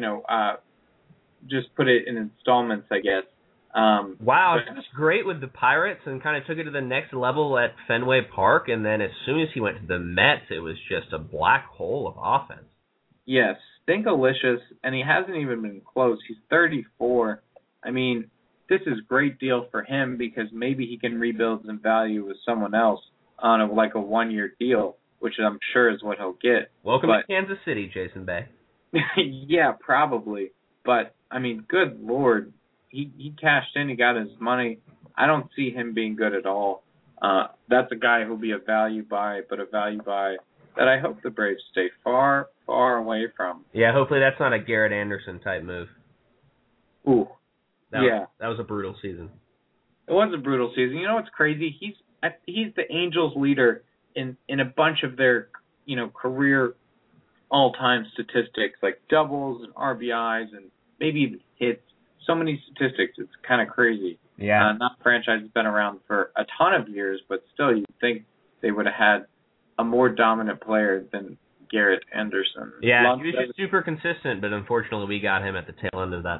Speaker 2: just put it in installments, I guess.
Speaker 3: Wow, he was great with the Pirates and kind of took it to the next level at Fenway Park, and then as soon as he went to the Mets, it was just a black hole of offense.
Speaker 2: Yes, stinkalicious, and he hasn't even been close. He's 34. I mean, this is a great deal for him because maybe he can rebuild some value with someone else on a 1-year deal, which I'm sure is what he'll get.
Speaker 3: Welcome to Kansas City, Jason Bay.
Speaker 2: Yeah, probably. But, I mean, good Lord, he cashed in, he got his money. I don't see him being good at all. That's a guy who'll be a value buy, but a value buy that I hope the Braves stay far, far away from.
Speaker 3: Yeah, hopefully that's not a Garrett Anderson type move.
Speaker 2: Ooh.
Speaker 3: That was a brutal season.
Speaker 2: It was a brutal season. You know what's crazy? He's the Angels leader in a bunch of their, career all-time statistics, like doubles and RBIs and maybe even hits. So many statistics. It's kind of crazy.
Speaker 3: Yeah.
Speaker 2: Not franchise has been around for a ton of years, but still you'd think they would have had a more dominant player than Garrett Anderson.
Speaker 3: Yeah, he was just super consistent, but unfortunately we got him at the tail end of that.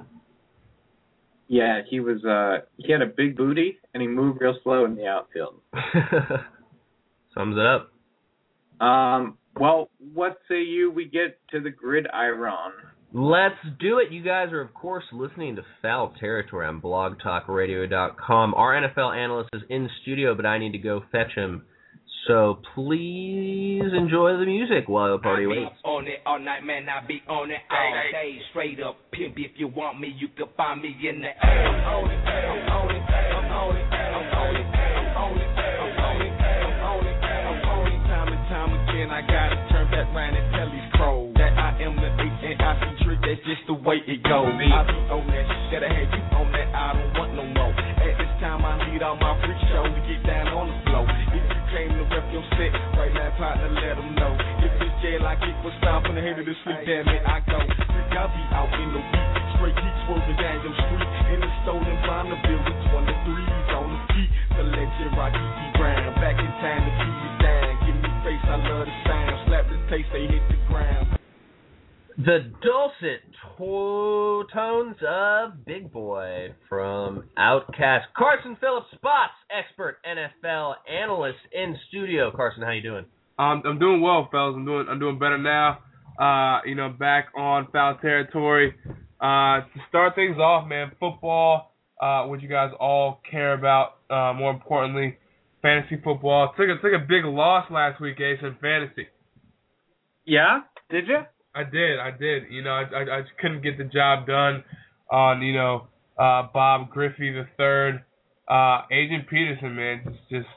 Speaker 2: Yeah, he was. He had a big booty, and he moved real slow in the outfield.
Speaker 3: Sums it up.
Speaker 2: Well, what say you we get to the gridiron?
Speaker 3: Let's do it. You guys are, of course, listening to Foul Territory on blogtalkradio.com. Our NFL analyst is in studio, but I need to go fetch him. So please enjoy the music while the party waits.
Speaker 8: On it all night, man. I be on it all day. Straight up pimp. If you want me, you can find me in the air. I'm on it. I'm on it. I'm on it. I'm on it. I'm on it. I'm on it. I'm on it. I'm on it. Time and time again, I gotta turn back round and tell these crows that I am the HNIC trick. That's just the way it goes. I be on that shit. Gotta have you on that. I don't want no more. At this time, I need all my free shows to get down on the floor. Came to rep your set, right now, partner, let them know. If it's jail, I kick for stomping the head of the street, damn it, I go. I'll be out in the week, straight keep swerving down your street. In the stolen blind, the bill with 23s on the feet. The legend Rocky E. Brown, back in time to keep it down. Give me face, I love the sound. Slap the taste, they hit the ground.
Speaker 3: The dulcet tones of Big Boy from Outkast. Carson Phillips, Spots, expert NFL analyst in studio. Carson, how you doing?
Speaker 9: I'm doing well, fellas. I'm doing better now. Back on Foul Territory. To start things off, man, football, what you guys all care about. More importantly, fantasy football. Took a big loss last week, Ace, in fantasy.
Speaker 2: Yeah? Did you?
Speaker 9: I did. I just couldn't get the job done on, Bob Griffey III. Agent Peterson, man, just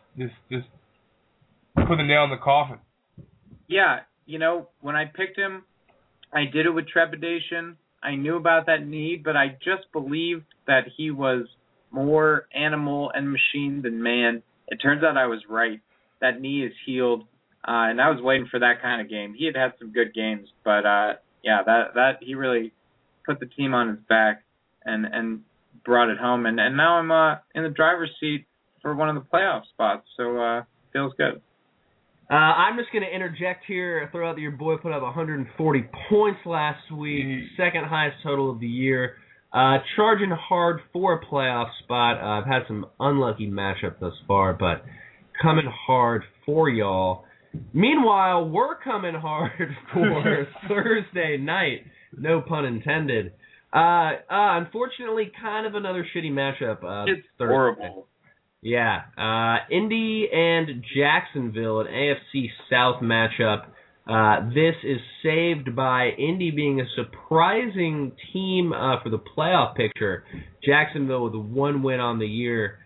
Speaker 9: put the nail in the coffin.
Speaker 2: Yeah, when I picked him, I did it with trepidation. I knew about that need, but I just believed that he was more animal and machine than man. It turns out I was right. That knee is healed. And I was waiting for that kind of game. He had some good games, but that he really put the team on his back and brought it home. And now I'm in the driver's seat for one of the playoff spots, so feels good.
Speaker 3: I'm just going to interject here, throw out that your boy put up 140 points last week, second highest total of the year. Charging hard for a playoff spot. I've had some unlucky matchup thus far, but coming hard for y'all. Meanwhile, we're coming hard for Thursday night. No pun intended. Unfortunately, kind of another shitty matchup.
Speaker 2: It's
Speaker 3: Thursday.
Speaker 2: horrible.
Speaker 3: Yeah. Indy and Jacksonville, an AFC South matchup. This is saved by Indy being a surprising team for the playoff picture. Jacksonville with one win on the year.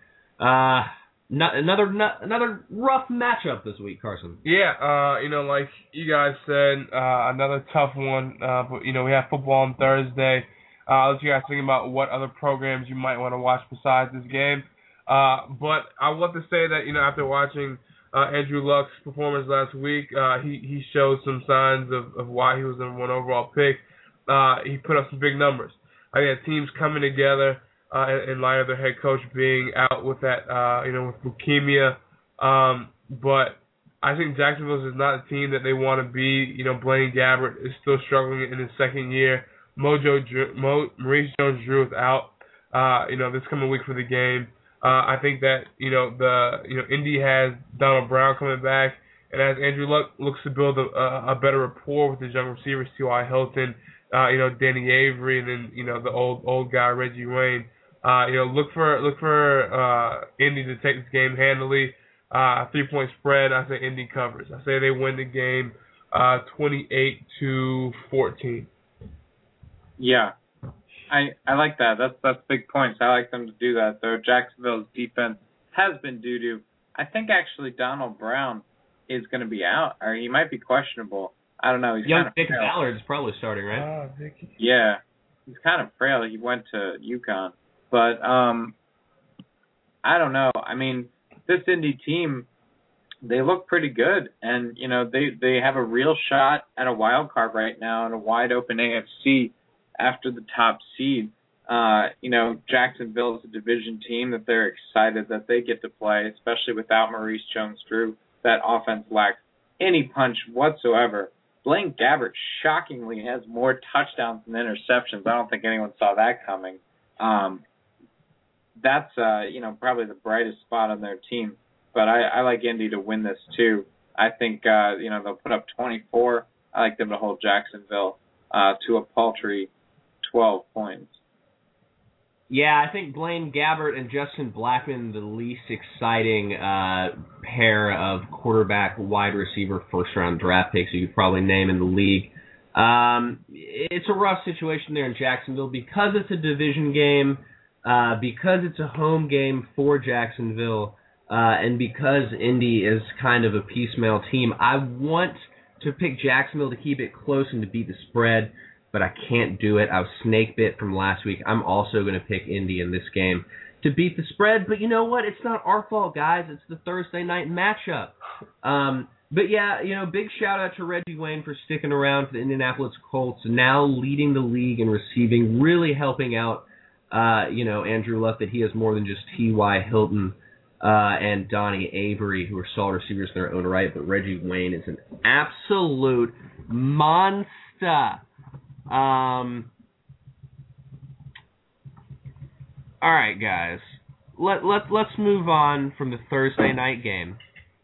Speaker 3: Another rough matchup this week, Carson.
Speaker 9: Yeah, like you guys said, another tough one. But we have football on Thursday. I'll let you guys think about what other programs you might want to watch besides this game. But I want to say that, after watching Andrew Luck's performance last week, he showed some signs of why he was the number one overall pick. He put up some big numbers. I think teams coming together. In light of their head coach being out with that, with leukemia. But I think Jacksonville is not a team that they want to be. Blaine Gabbert is still struggling in his second year. Maurice Jones-Drew is out, this coming week for the game. I think that, Indy has Donald Brown coming back. And as Andrew Luck looks to build a better rapport with his young receivers, T.Y. Hilton, Danny Avery, and then, the old guy, Reggie Wayne. Look for Indy to take this game handily. 3-point spread. I say Indy covers. I say they win the game 28-14.
Speaker 2: Yeah, I like that. That's big points. I like them to do that, though. Jacksonville's defense has been doo-doo. I think actually Donald Brown is going to be out, or he might be questionable. I don't know. He's
Speaker 3: young
Speaker 2: kind of
Speaker 3: Vic Ballard's probably starting, right?
Speaker 2: Yeah. he's kind of frail. He went to UConn. But I don't know. I mean, this Indy team, they look pretty good. And, you know, they have a real shot at a wild card right now in a wide open AFC after the top seed. You know, Jacksonville is a division team that they're excited that they get to play, especially without Maurice Jones-Drew. That offense lacks any punch whatsoever. Blaine Gabbert shockingly has more touchdowns than interceptions. I don't think anyone saw that coming. That's you know, probably the brightest spot on their team. But I like Indy to win this too. I think you know, they'll put up 24. I like them to hold Jacksonville to a paltry 12 points.
Speaker 3: Yeah, I think Blaine Gabbert and Justin Blackman, the least exciting pair of quarterback, wide receiver, first-round draft picks you could probably name in the league. It's a rough situation there in Jacksonville because it's a division game, because it's a home game for Jacksonville, and because Indy is kind of a piecemeal team. I want to pick Jacksonville to keep it close and to beat the spread, but I can't do it. I was snake bit from last week. I'm also going to pick Indy in this game to beat the spread. But you know what? It's not our fault, guys. It's the Thursday night matchup. But yeah, you know, big shout out to Reggie Wayne for sticking around for the Indianapolis Colts, now leading the league in receiving, really helping out, you know, Andrew Luck, that he has more than just T.Y. Hilton and Donnie Avery, who are solid receivers in their own right. But Reggie Wayne is an absolute monster. All right, guys. Let's move on from the Thursday night game.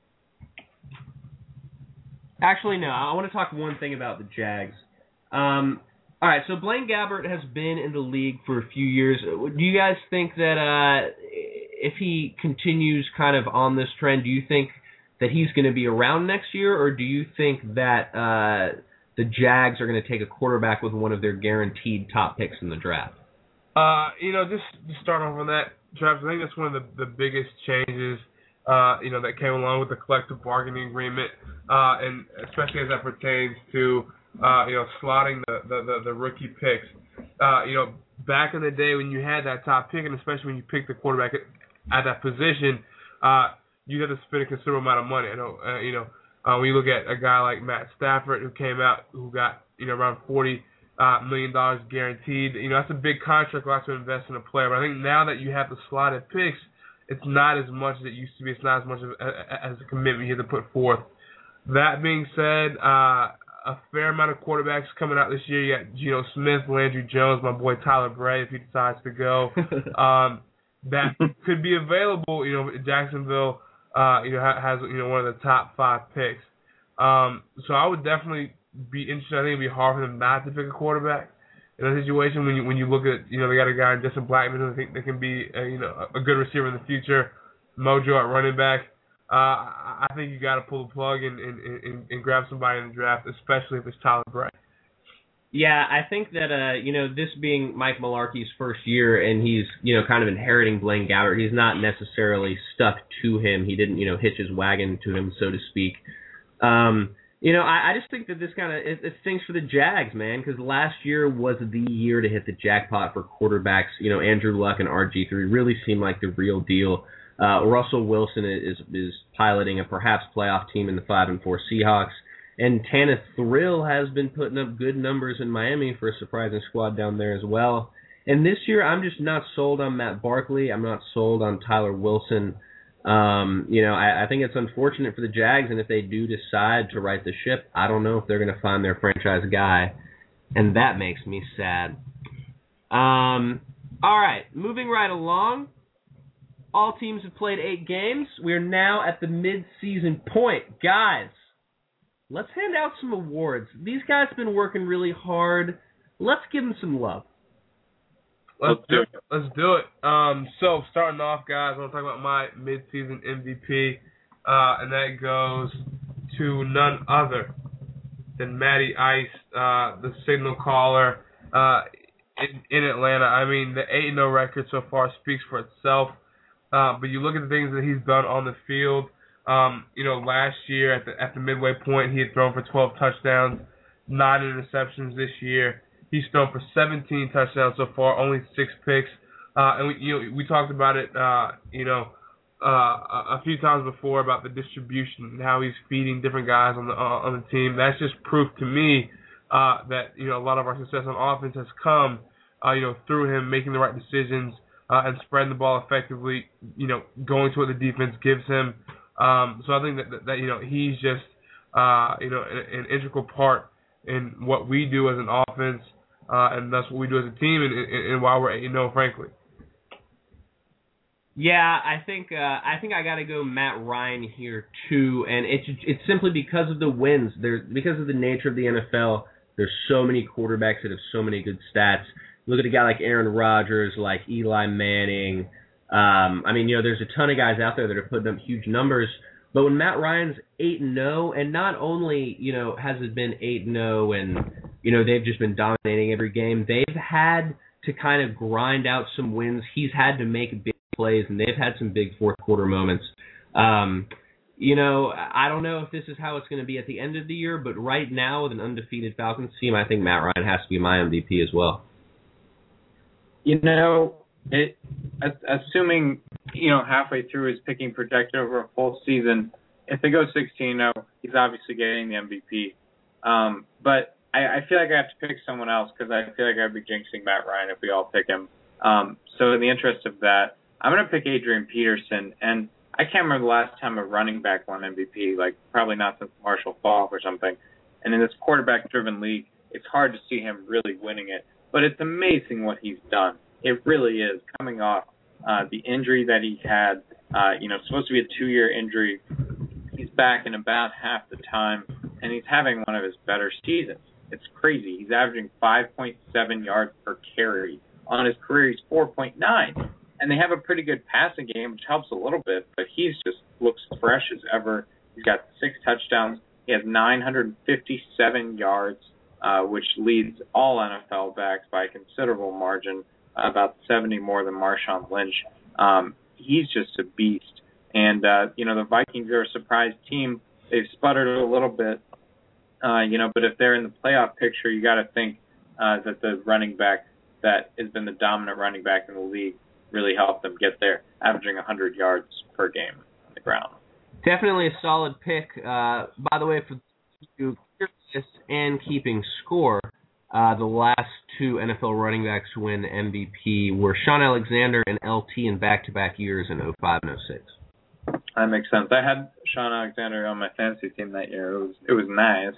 Speaker 3: Actually, no. I want to talk one thing about the Jags. All right, so Blaine Gabbert has been in the league for a few years. Do you guys think that if he continues kind of on this trend, do you think that he's going to be around next year, or do you think that the Jags are going to take a quarterback with one of their guaranteed top picks in the draft?
Speaker 9: You know, just to start off on that, Travis, I think that's one of the biggest changes, you know, that came along with the collective bargaining agreement, and especially as that pertains to, you know, slotting the rookie picks. You know, back in the day when you had that top pick, and especially when you picked the quarterback at that position, you had to spend a considerable amount of money. I know, you know, when you look at a guy like Matt Stafford, who came out, who got, you know, around $40 million guaranteed, you know, that's a big contract a lot to invest in a player. But I think now that you have the slotted picks, it's not as much as it used to be. It's not as much as a commitment you have to put forth. That being said, a fair amount of quarterbacks coming out this year. You got Geno Smith, Landry Jones, my boy Tyler Bray, if he decides to go. That could be available. You know, Jacksonville, you know, has, you know, one of the top 5 picks. So I would definitely be interested. I think it'd be hard for them not to pick a quarterback in a situation when you look at, you know, they got a guy in Justin Blackman who I think they can be you know, a good receiver in the future. Mojo at running back. I think you got to pull the plug and grab somebody in the draft, especially if it's Tyler Bray.
Speaker 3: Yeah, I think that, you know, this being Mike Mularkey's first year and he's, you know, kind of inheriting Blaine Gabbert, he's not necessarily stuck to him. He didn't, you know, hitch his wagon to him, so to speak. You know, I just think that this kind of, it stinks for the Jags, man, because last year was the year to hit the jackpot for quarterbacks. You know, Andrew Luck and RG3 really seem like the real deal. Russell Wilson is piloting a perhaps playoff team in the 5-4 Seahawks. And Tanith Thrill has been putting up good numbers in Miami for a surprising squad down there as well. And this year, I'm just not sold on Matt Barkley. I'm not sold on Tyler Wilson. You know, I think it's unfortunate for the Jags, and if they do decide to right the ship, I don't know if they're going to find their franchise guy, and that makes me sad. All right, moving right along. All teams have played 8 games. We're now at the mid-season point. Guys, let's hand out some awards. These guys have been working really hard. Let's give them some love.
Speaker 9: Let's do it. So, starting off, guys, I want to talk about my mid-season MVP, and that goes to none other than Matty Ice, the signal caller in Atlanta. I mean, the 8-0 record so far speaks for itself, but you look at the things that he's done on the field. You know, last year at the midway point, he had thrown for 12 touchdowns, 9 interceptions this year. He's thrown for 17 touchdowns so far, only 6 picks. And we talked about it, a few times before about the distribution and how he's feeding different guys on the team. That's just proof to me that a lot of our success on offense has come through him making the right decisions and spreading the ball effectively. Going to what the defense gives him. So I think that he's just an integral part in what we do as an offense, and that's what we do as a team, and why we're 8-0, frankly.
Speaker 3: Yeah, I think I got to go Matt Ryan here too, and it's simply because of the wins. Because of the nature of the NFL. There's so many quarterbacks that have so many good stats. Look at a guy like Aaron Rodgers, like Eli Manning. There's a ton of guys out there that are putting up huge numbers. But when Matt Ryan's 8-0, and not only has it been 8-0, and they've just been dominating every game, they've had to kind of grind out some wins. He's had to make big plays, and they've had some big fourth quarter moments. I don't know if this is how it's going to be at the end of the year, but right now with an undefeated Falcons team, I think Matt Ryan has to be my MVP as well.
Speaker 2: Assuming halfway through his picking projected over a full season, if they go 16-0, he's obviously getting the MVP. But I feel like I have to pick someone else because I feel like I'd be jinxing Matt Ryan if we all pick him. So in the interest of that, I'm going to pick Adrian Peterson, and I can't remember the last time a running back won MVP, like probably not since Marshall Faulk or something. And in this quarterback-driven league, it's hard to see him really winning it. But it's amazing what he's done. It really is. Coming off the injury that he had, supposed to be a 2-year injury, he's back in about half the time, and he's having one of his better seasons. It's crazy. He's averaging 5.7 yards per carry. On his career, he's 4.9. And they have a pretty good passing game, which helps a little bit, but he's just looks fresh as ever. He's got 6 touchdowns. He has 957 yards, which leads all NFL backs by a considerable margin, about 70 more than Marshawn Lynch. He's just a beast. And, the Vikings are a surprise team. They've sputtered a little bit, but if they're in the playoff picture, you got to think that the running back that has been the dominant running back in the league really helped them get there, averaging 100 yards per game on the ground.
Speaker 3: Definitely a solid pick. By the way, for you curious and keeping score, the last 2 NFL running backs to win MVP were Sean Alexander and LT in back-to-back years in 05 and 06.
Speaker 2: That makes sense. I had Sean Alexander on my fantasy team that year. It was nice.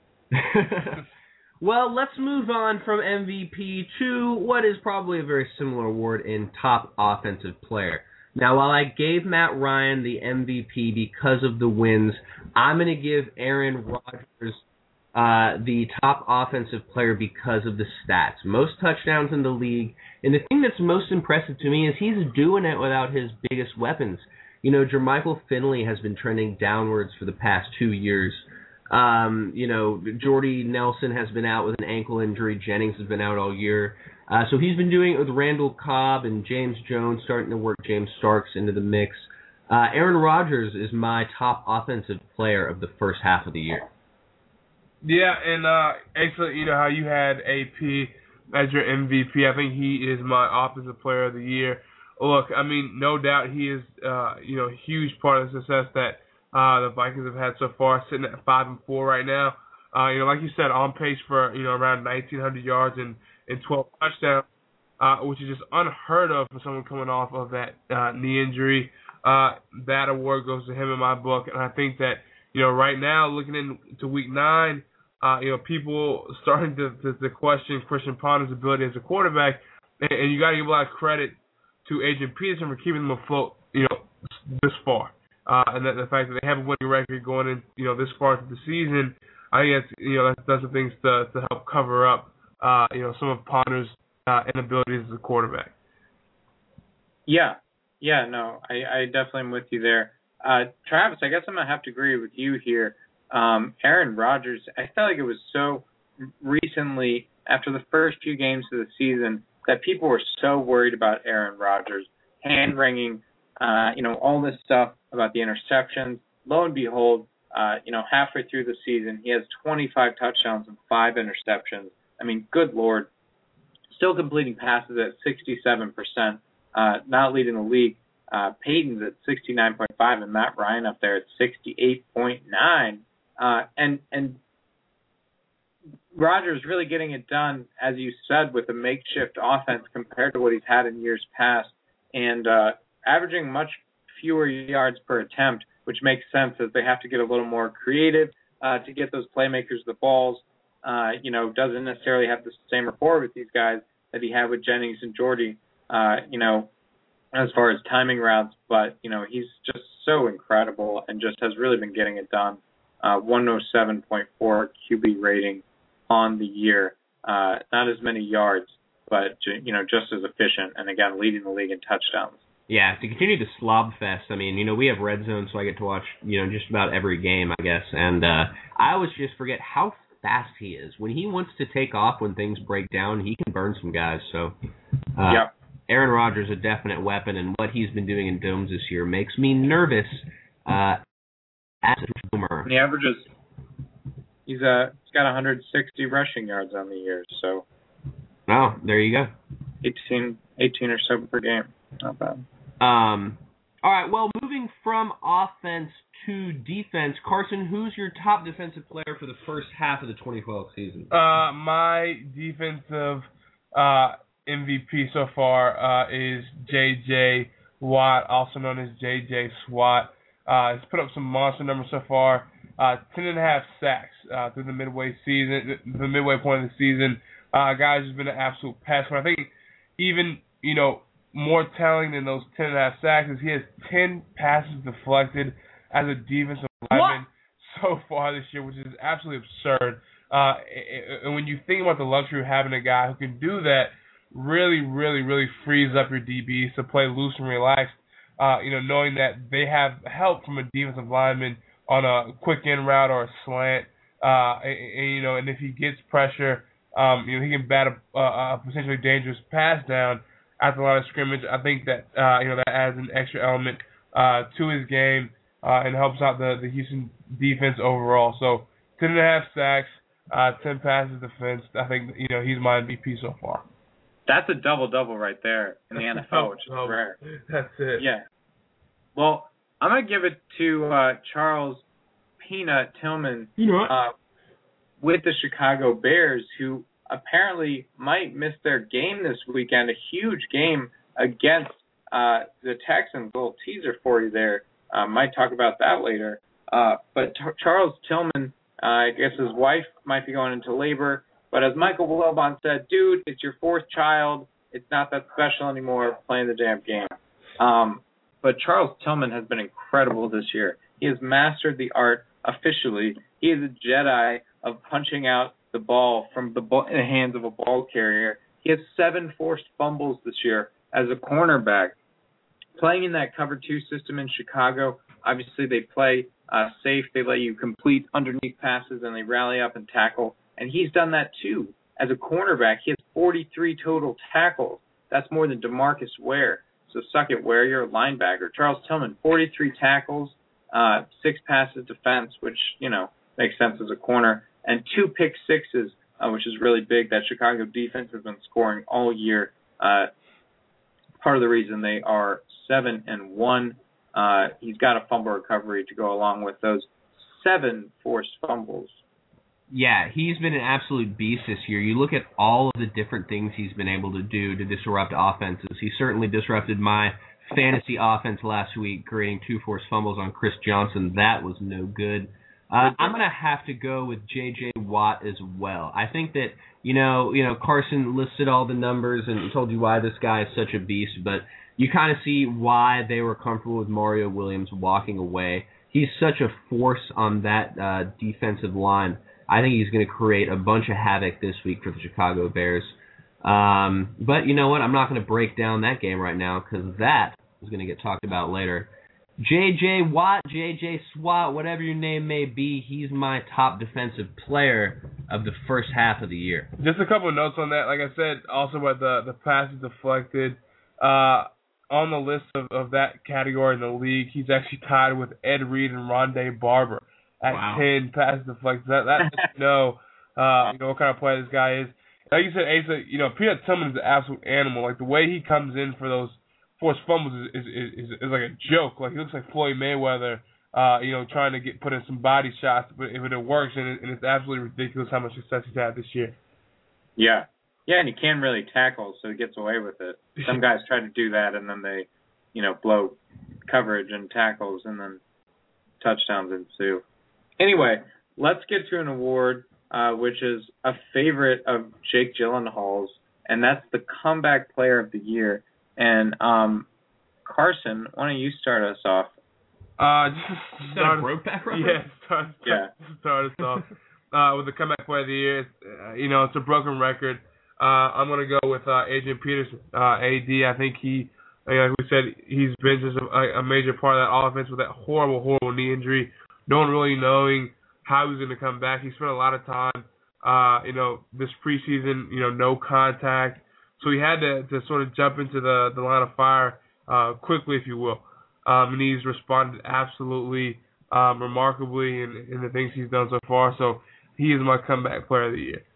Speaker 3: Well, let's move on from MVP to what is probably a very similar award in top offensive player. Now, while I gave Matt Ryan the MVP because of the wins, I'm going to give Aaron Rodgers the top offensive player because of the stats. Most touchdowns in the league. And the thing that's most impressive to me is he's doing it without his biggest weapons. Jermichael Finley has been trending downwards for the past 2 years. Jordy Nelson has been out with an ankle injury. Jennings has been out all year. So he's been doing it with Randall Cobb and James Jones, starting to work James Starks into the mix. Aaron Rodgers is my top offensive player of the first half of the year.
Speaker 9: Yeah, and excellent, how you had AP as your MVP. I think he is my offensive player of the year. Look, no doubt he is, a huge part of the success that the Vikings have had so far, sitting at 5-4 right now. Like you said, on pace for around 1,900 yards and 12 touchdowns, which is just unheard of for someone coming off of that knee injury. That award goes to him in my book, and I think that right now, looking into Week 9, people starting to question Christian Ponder's ability as a quarterback, and you got to give a lot of credit to Adrian Peterson for keeping them afloat, this far. And the fact that they have a winning record going in, this far into the season, I think that's the things to help cover up, some of Ponder's inabilities as a quarterback.
Speaker 2: Yeah, no, I definitely am with you there. Travis, I guess I'm going to have to agree with you here. Aaron Rodgers, I felt like it was so recently, after the first few games of the season, that people were so worried about Aaron Rodgers, hand-wringing, all this stuff about the interceptions. Lo and behold, halfway through the season, he has 25 touchdowns and 5 interceptions. I mean, good Lord. Still completing passes at 67%, not leading the league. Peyton's at 69.5 and Matt Ryan up there at 68.9. And Rodgers really getting it done, as you said, with a makeshift offense compared to what he's had in years past, and averaging much fewer yards per attempt, which makes sense as they have to get a little more creative to get those playmakers the balls. Doesn't necessarily have the same rapport with these guys that he had with Jennings and Jordy, as far as timing routes, but, he's just so incredible and just has really been getting it done. 107.4 QB rating on the year. Not as many yards, but, just as efficient, and again, leading the league in touchdowns.
Speaker 3: Yeah, to continue the slob fest, I mean, we have Red Zone, so I get to watch, just about every game, I guess. And I always just forget how fast he is. When he wants to take off, when things break down, he can burn some guys. So,
Speaker 2: yep.
Speaker 3: Aaron Rodgers, a definite weapon, and what he's been doing in domes this year makes me nervous as a boomer.
Speaker 2: The averages, he's got 160 rushing yards on the year, so.
Speaker 3: Oh, there you go.
Speaker 2: 18 or so per game. Not bad.
Speaker 3: All right, well, moving from offense to defense, Carson, who's your top defensive player for the first half of the 2012 season?
Speaker 9: My defensive MVP so far is J.J. Watt, also known as J.J. SWAT. He's put up some monster numbers so far. 10.5 sacks through the midway point of the season. Guys, has been an absolute pest. But I think even, more telling than those 10.5 sacks is he has 10 passes deflected as a defensive lineman so far this year, which is absolutely absurd. And when you think about the luxury of having a guy who can do that, really, really, really frees up your DBs to play loose and relaxed, knowing that they have help from a defensive lineman on a quick in route or a slant, and if he gets pressure, he can bat a potentially dangerous pass down at the line of scrimmage. I think that that adds an extra element to his game and helps out the Houston defense overall. So 10.5 sacks, 10 passes defense. I think he's my MVP so far.
Speaker 2: That's a double-double right there in the NFL, which is rare.
Speaker 9: That's it.
Speaker 2: Yeah. Well, I'm going to give it to Charles Peanut Tillman with the Chicago Bears, who apparently might miss their game this weekend, a huge game against the Texans. A little teaser for you there. Might talk about that later. But Charles Tillman, I guess his wife might be going into labor. But as Michael Wilbon said, dude, it's your fourth child. It's not that special anymore playing the damn game. But Charles Tillman has been incredible this year. He has mastered the art officially. He is a Jedi of punching out the ball from in the hands of a ball carrier. He has 7 forced fumbles this year as a cornerback. Playing in that cover 2 system in Chicago, obviously they play safe. They let you complete underneath passes and they rally up and tackle. And he's done that too. As a cornerback, he has 43 total tackles. That's more than DeMarcus Ware. So suck it, Ware. You're a linebacker. Charles Tillman, 43 tackles, 6 passes defense, which, makes sense as a corner, and 2 pick sixes, which is really big. That Chicago defense has been scoring all year. Part of the reason they are 7-1. He's got a fumble recovery to go along with those 7 forced fumbles.
Speaker 3: Yeah, he's been an absolute beast this year. You look at all of the different things he's been able to do to disrupt offenses. He certainly disrupted my fantasy offense last week, creating 2 forced fumbles on Chris Johnson. That was no good. I'm going to have to go with J.J. Watt as well. I think that, Carson listed all the numbers and told you why this guy is such a beast, but you kind of see why they were comfortable with Mario Williams walking away. He's such a force on that defensive line. I think he's going to create a bunch of havoc this week for the Chicago Bears. But you know what? I'm not going to break down that game right now because that is going to get talked about later. J.J. Watt, J.J. SWAT, whatever your name may be, he's my top defensive player of the first half of the year.
Speaker 9: Just a couple of notes on that. Like I said, also with the passes deflected, on the list of that category in the league, he's actually tied with Ed Reed and Rondé Barber at 10 passes deflected. That lets you know what kind of player this guy is. like you said, Asa, you know, Peanut Tillman is an absolute animal. Like the way he comes in for those forced fumbles is like a joke. Like he looks like Floyd Mayweather, you know, trying to put in some body shots, but if it works, and it's absolutely ridiculous how much success he's had this year.
Speaker 2: Yeah, and he can't really tackle, so he gets away with it. Some guys try to do that, and then they, you know, blow coverage and tackles, and then touchdowns ensue. Anyway, let's get to an award which is a favorite of Jake Gyllenhaal's, and that's the Comeback Player of the Year. And Carson, why don't you start us off?
Speaker 9: Start
Speaker 3: Brokeback Mountain?
Speaker 9: Yeah, start us off with the Comeback Player of the Year. You know, it's a broken record. I'm going to go with Adrian Peterson, AD. I think he, like we said, he's been just a major part of that offense with that horrible knee injury. No one really knowing how he was going to come back. He spent a lot of time, you know, this preseason, you know, no contact. So he had to sort of jump into the line of fire quickly, if you will. And he's responded absolutely remarkably in the things he's done so far. So he is my Comeback Player of the Year.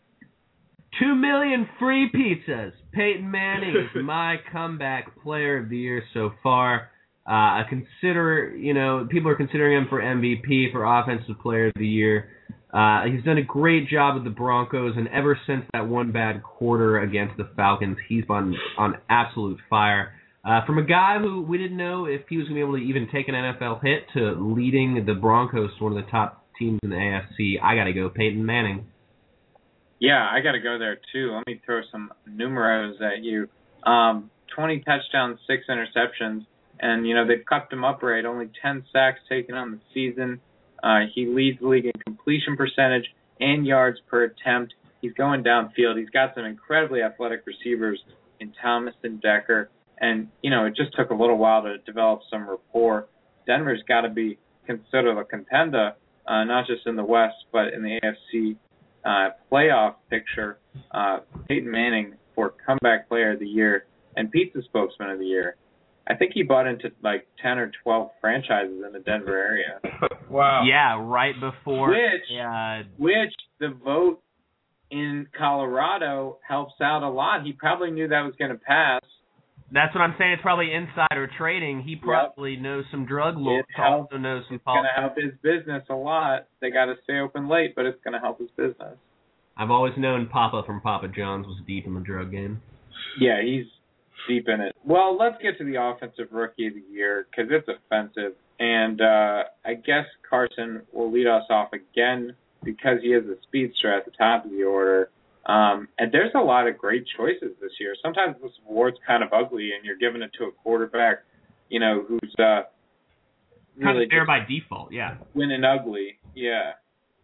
Speaker 3: 2 million free pizzas. Peyton Manning is my Comeback Player of the Year so far. I consider, you know, people are considering him for MVP, for Offensive Player of the Year. He's done a great job with the Broncos, and ever since that one bad quarter against the Falcons, he's been on absolute fire. From a guy who we didn't know if he was going to be able to even take an NFL hit to leading the Broncos to one of the top teams in the AFC, I got to go Peyton Manning.
Speaker 2: Yeah, I got to go there too. Let me throw some numeros at you. 20 touchdowns, 6 interceptions. And, you know, they've kept him upright, only 10 sacks taken on the season. He leads the league in completion percentage and yards per attempt. He's going downfield. He's got some incredibly athletic receivers in Thomas and Decker. And, you know, it just took a little while to develop some rapport. Denver's got to be considered a contender, not just in the West, but in the AFC playoff picture. Peyton Manning for Comeback Player of the Year and Pizza Spokesman of the Year. I think he bought into like 10 or 12 franchises in the Denver area.
Speaker 9: Wow.
Speaker 3: Yeah, right before.
Speaker 2: Which the vote in Colorado helps out a lot. He probably knew that was going to pass.
Speaker 3: That's what I'm saying. It's probably insider trading. He probably knows some drug laws. Also knows some politics.
Speaker 2: It's going to help his business a lot. They got to stay open late, but it's going to help his business.
Speaker 3: I've always known Papa from Papa John's was deep in the drug game.
Speaker 2: Yeah, he's deep in it. Well, let's get to the Offensive Rookie of the Year because it's offensive. And I guess Carson will lead us off again because he is a speedster at the top of the order. And there's a lot of great choices this year. Sometimes this award's kind of ugly and you're giving it to a quarterback, you know, who's really
Speaker 3: there by default, yeah.
Speaker 2: Winning ugly, yeah.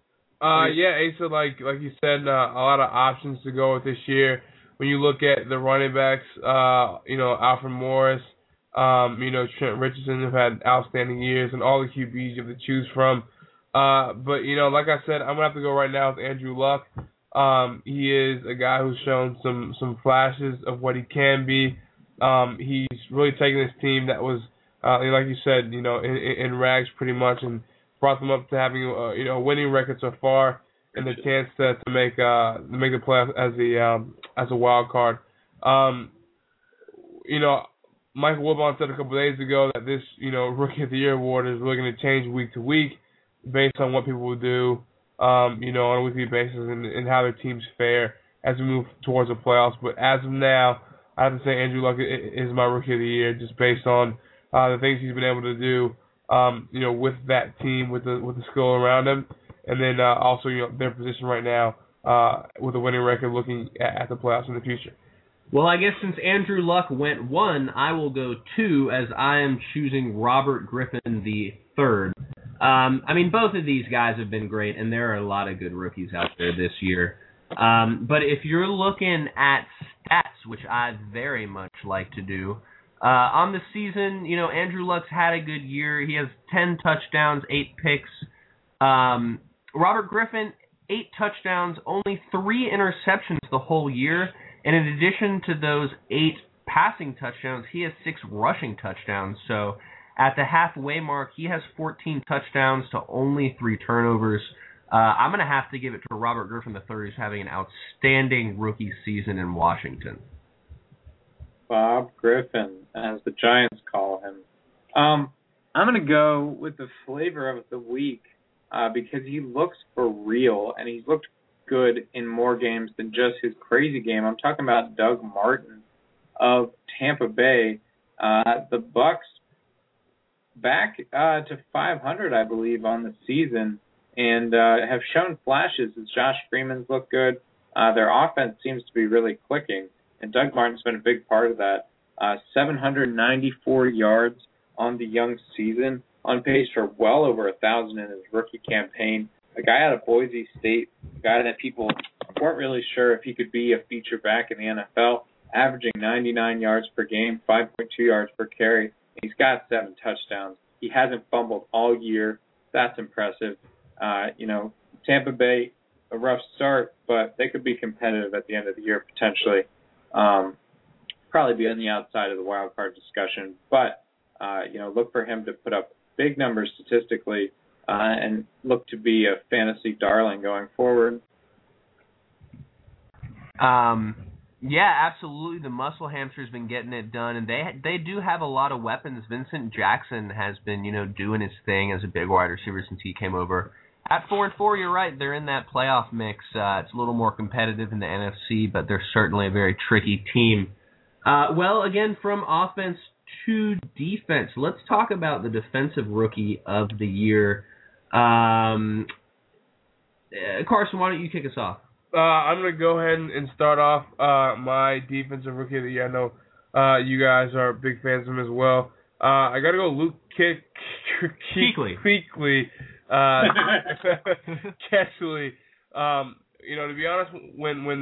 Speaker 9: Asa, like you said, a lot of options to go with this year. When you look at the running backs, you know, Alfred Morris, you know, Trent Richardson have had outstanding years, and all the QBs you have to choose from. But, you know, like I said, I'm going to have to go right now with Andrew Luck. He is a guy who's shown some flashes of what he can be. He's really taken this team that was, like you said, you know, in rags pretty much, and brought them up to having you know, a winning record so far, and the chance to make the playoffs as a wild card. You know, Michael Wilbon said a couple of days ago that this, you know, Rookie of the Year award is really going to change week to week based on what people will do, you know, on a weekly basis and how their teams fare as we move towards the playoffs. But as of now, I have to say Andrew Luck is my Rookie of the Year just based on the things he's been able to do, you know, with that team, with the skill around him, and then also, you know, their position right now with a winning record looking at the playoffs in the future.
Speaker 3: Well, I guess since Andrew Luck went 1, I will go 2 as I am choosing Robert Griffin III. I mean, both of these guys have been great, and there are a lot of good rookies out there this year. But if you're looking at stats, which I very much like to do, on the season, you know, Andrew Luck's had a good year. He has 10 touchdowns, 8 picks. Robert Griffin, 8 touchdowns, only 3 interceptions the whole year. And in addition to those 8 passing touchdowns, he has 6 rushing touchdowns. So at the halfway mark, he has 14 touchdowns to only 3 turnovers. I'm going to have to give it to Robert Griffin III, who's having an outstanding rookie season in Washington.
Speaker 2: Bob Griffin, as the Giants call him. I'm going to go with the flavor of the week because he looks for real, and he's looked good in more games than just his crazy game. I'm talking about Doug Martin of Tampa Bay. The Bucks back to 500, I believe, on the season, and have shown flashes as Josh Freeman's looked good. Their offense seems to be really clicking, and Doug Martin's been a big part of that. 794 yards on the young season, on pace for well over 1,000 in his rookie campaign. A guy out of Boise State, a guy that people weren't really sure if he could be a feature back in the NFL, averaging 99 yards per game, 5.2 yards per carry. He's got 7 touchdowns. He hasn't fumbled all year. That's impressive. Tampa Bay, a rough start, but they could be competitive at the end of the year potentially. Probably be on the outside of the wild card discussion, but look for him to put up big numbers statistically and look to be a fantasy darling going forward.
Speaker 3: Yeah, absolutely. The muscle hamster's been getting it done, and they do have a lot of weapons. Vincent Jackson has been, doing his thing as a big wide receiver since he came over. At 4-4, you're right. They're in that playoff mix. It's a little more competitive in the NFC, but they're certainly a very tricky team. Again, from offense to defense, let's talk about the defensive rookie of the year. Carson, why don't you kick us off?
Speaker 9: I'm going to go ahead and start off my defensive rookie of the year. I know you guys are big fans of him as well. I got to go Luke Kuechly. Kuechly. To be honest, when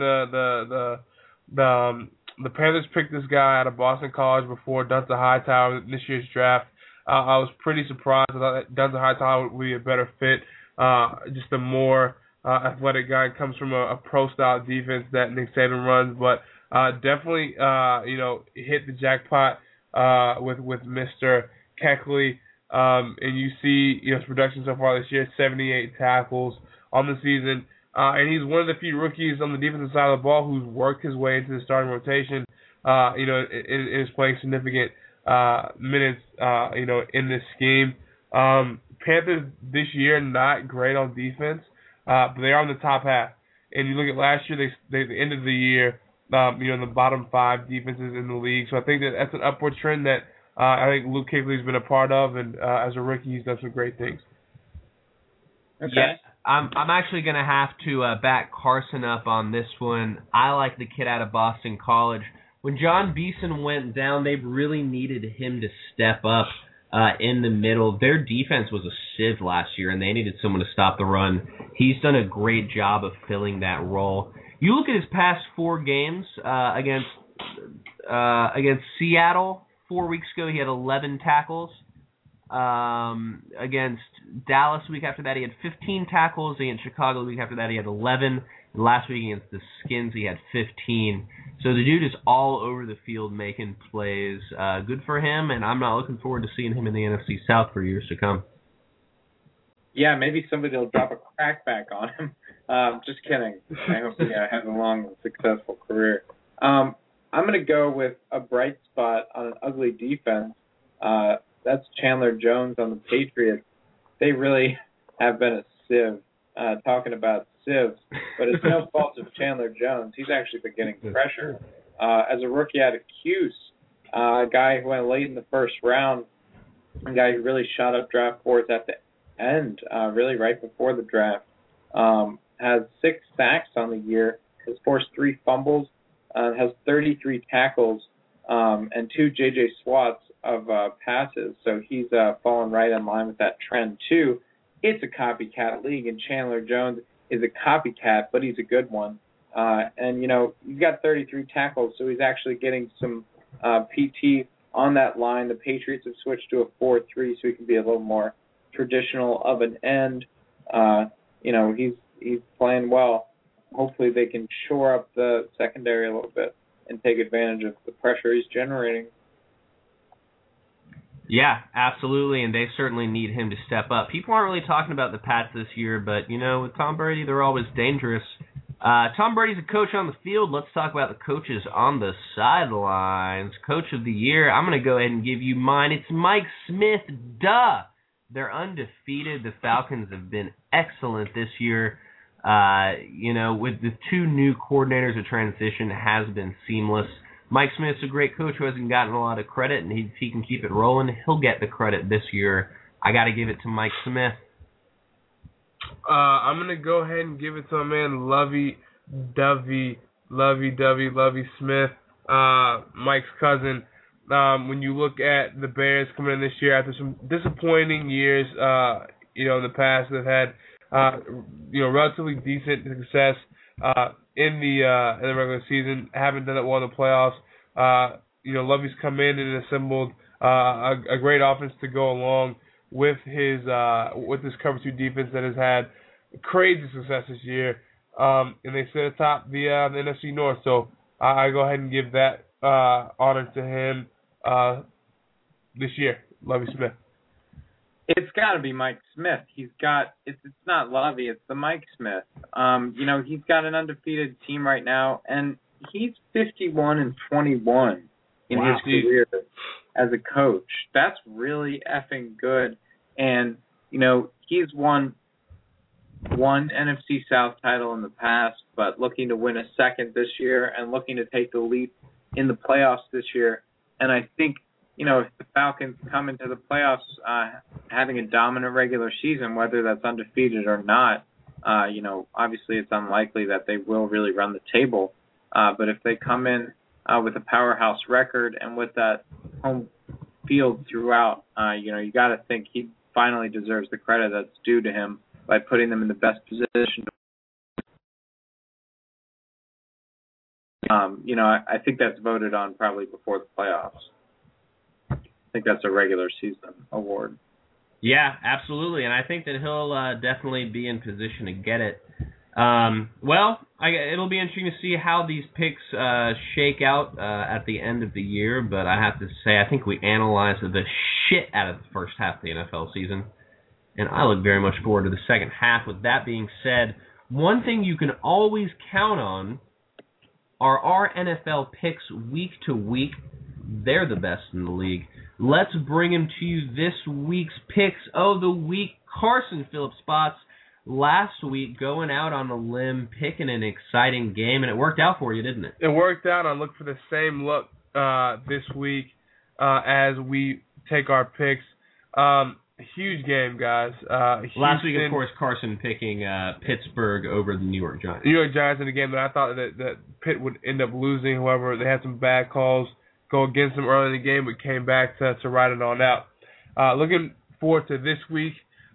Speaker 9: the Panthers picked this guy out of Boston College before Dunta Hightower in this year's draft, I was pretty surprised. I thought that Dunta Hightower would be a better fit, just a more athletic guy. Comes from a pro-style defense that Nick Saban runs, but definitely, hit the jackpot with Mr. Kuechly. And you see, his production so far this year, 78 tackles on the season. And he's one of the few rookies on the defensive side of the ball who's worked his way into the starting rotation, and is playing significant minutes, in this scheme. Panthers this year, not great on defense, but they are in the top half. And you look at last year, they ended the year, in the bottom 5 defenses in the league. So I think that's an upward trend that I think Luke Kuechly's been a part of, and as a rookie, he's done some great things.
Speaker 2: Okay.
Speaker 3: Yeah, I'm actually going to have to back Carson up on this one. I like the kid out of Boston College. When John Beeson went down, they really needed him to step up in the middle. Their defense was a sieve last year, and they needed someone to stop the run. He's done a great job of filling that role. You look at his past 4 games against Seattle. 4 weeks ago, he had 11 tackles. Against Dallas the week after that, he had 15 tackles. Against Chicago the week after that, he had 11. And last week against the Skins, he had 15. So the dude is all over the field making plays. Good for him, and I'm not looking forward to seeing him in the NFC South for years to come.
Speaker 2: Yeah, maybe somebody will drop a crackback on him. Just kidding. I hope he has a long and successful career. I'm going to go with a bright spot on an ugly defense. That's Chandler Jones on the Patriots. They really have been a sieve. Talking about sieves, but it's no fault of Chandler Jones. He's actually been getting pressure. As a rookie out of Cuse, a guy who went late in the first round, a guy who really shot up draft boards at the end, really right before the draft, has 6 sacks on the year, has forced 3 fumbles, has 33 tackles, and 2 J.J. Swats of passes. So he's fallen right in line with that trend, too. It's a copycat league, and Chandler Jones is a copycat, but he's a good one. And, you've got 33 tackles, so he's actually getting some PT on that line. The Patriots have switched to a 4-3, so he can be a little more traditional of an end. He's playing well. Hopefully they can shore up the secondary a little bit and take advantage of the pressure he's generating.
Speaker 3: Yeah, absolutely, and they certainly need him to step up. People aren't really talking about the Pats this year, but, with Tom Brady, they're always dangerous. Tom Brady's a coach on the field. Let's talk about the coaches on the sidelines. Coach of the year, I'm going to go ahead and give you mine. It's Mike Smith, duh! They're undefeated. The Falcons have been excellent this year. With the two new coordinators, the transition has been seamless. Mike Smith's a great coach who hasn't gotten a lot of credit, and if he can keep it rolling, he'll get the credit this year. I got to give it to Mike Smith.
Speaker 9: I'm going to go ahead and give it to my man Lovey Smith, Mike's cousin. When you look at the Bears coming in this year after some disappointing years, in the past, they've had, relatively decent success in the regular season. Haven't done it well in the playoffs. Lovey's come in and assembled a great offense to go along with his cover 2 defense that has had crazy success this year. And they sit atop the NFC North. So I go ahead and give that honor to him this year, Lovey Smith.
Speaker 2: It's got to be Mike Smith. It's not Lovey, it's the Mike Smith. He's got an undefeated team right now, and he's 51-21 in his career as a coach. That's really effing good. And he's won one NFC South title in the past, but looking to win a second this year and looking to take the leap in the playoffs this year. And I think if the Falcons come into the playoffs having a dominant regular season, whether that's undefeated or not, obviously it's unlikely that they will really run the table. But if they come in with a powerhouse record and with that home field throughout, you got to think he finally deserves the credit that's due to him by putting them in the best position. I think that's voted on probably before the playoffs. I think that's a regular season award.
Speaker 3: Yeah, absolutely, and I think that he'll definitely be in position to get it. It'll be interesting to see how these picks shake out at the end of the year, but I have to say I think we analyzed the shit out of the first half of the NFL season, and I look very much forward to the second half. With that being said, one thing you can always count on are our NFL picks week to week. They're the best in the league. Let's bring him to you this week's picks of the week. Carson Phillips Spots last week going out on a limb, picking an exciting game, and it worked out for you, didn't it?
Speaker 9: It worked out. I look for the same look this week as we take our picks. Huge game, guys.
Speaker 3: Last week, of course, Carson picking Pittsburgh over the New York Giants.
Speaker 9: New York Giants in the game that I thought that Pitt would end up losing. However, they had some bad calls go against them early in the game, but came back to ride it on out. Looking forward to this week.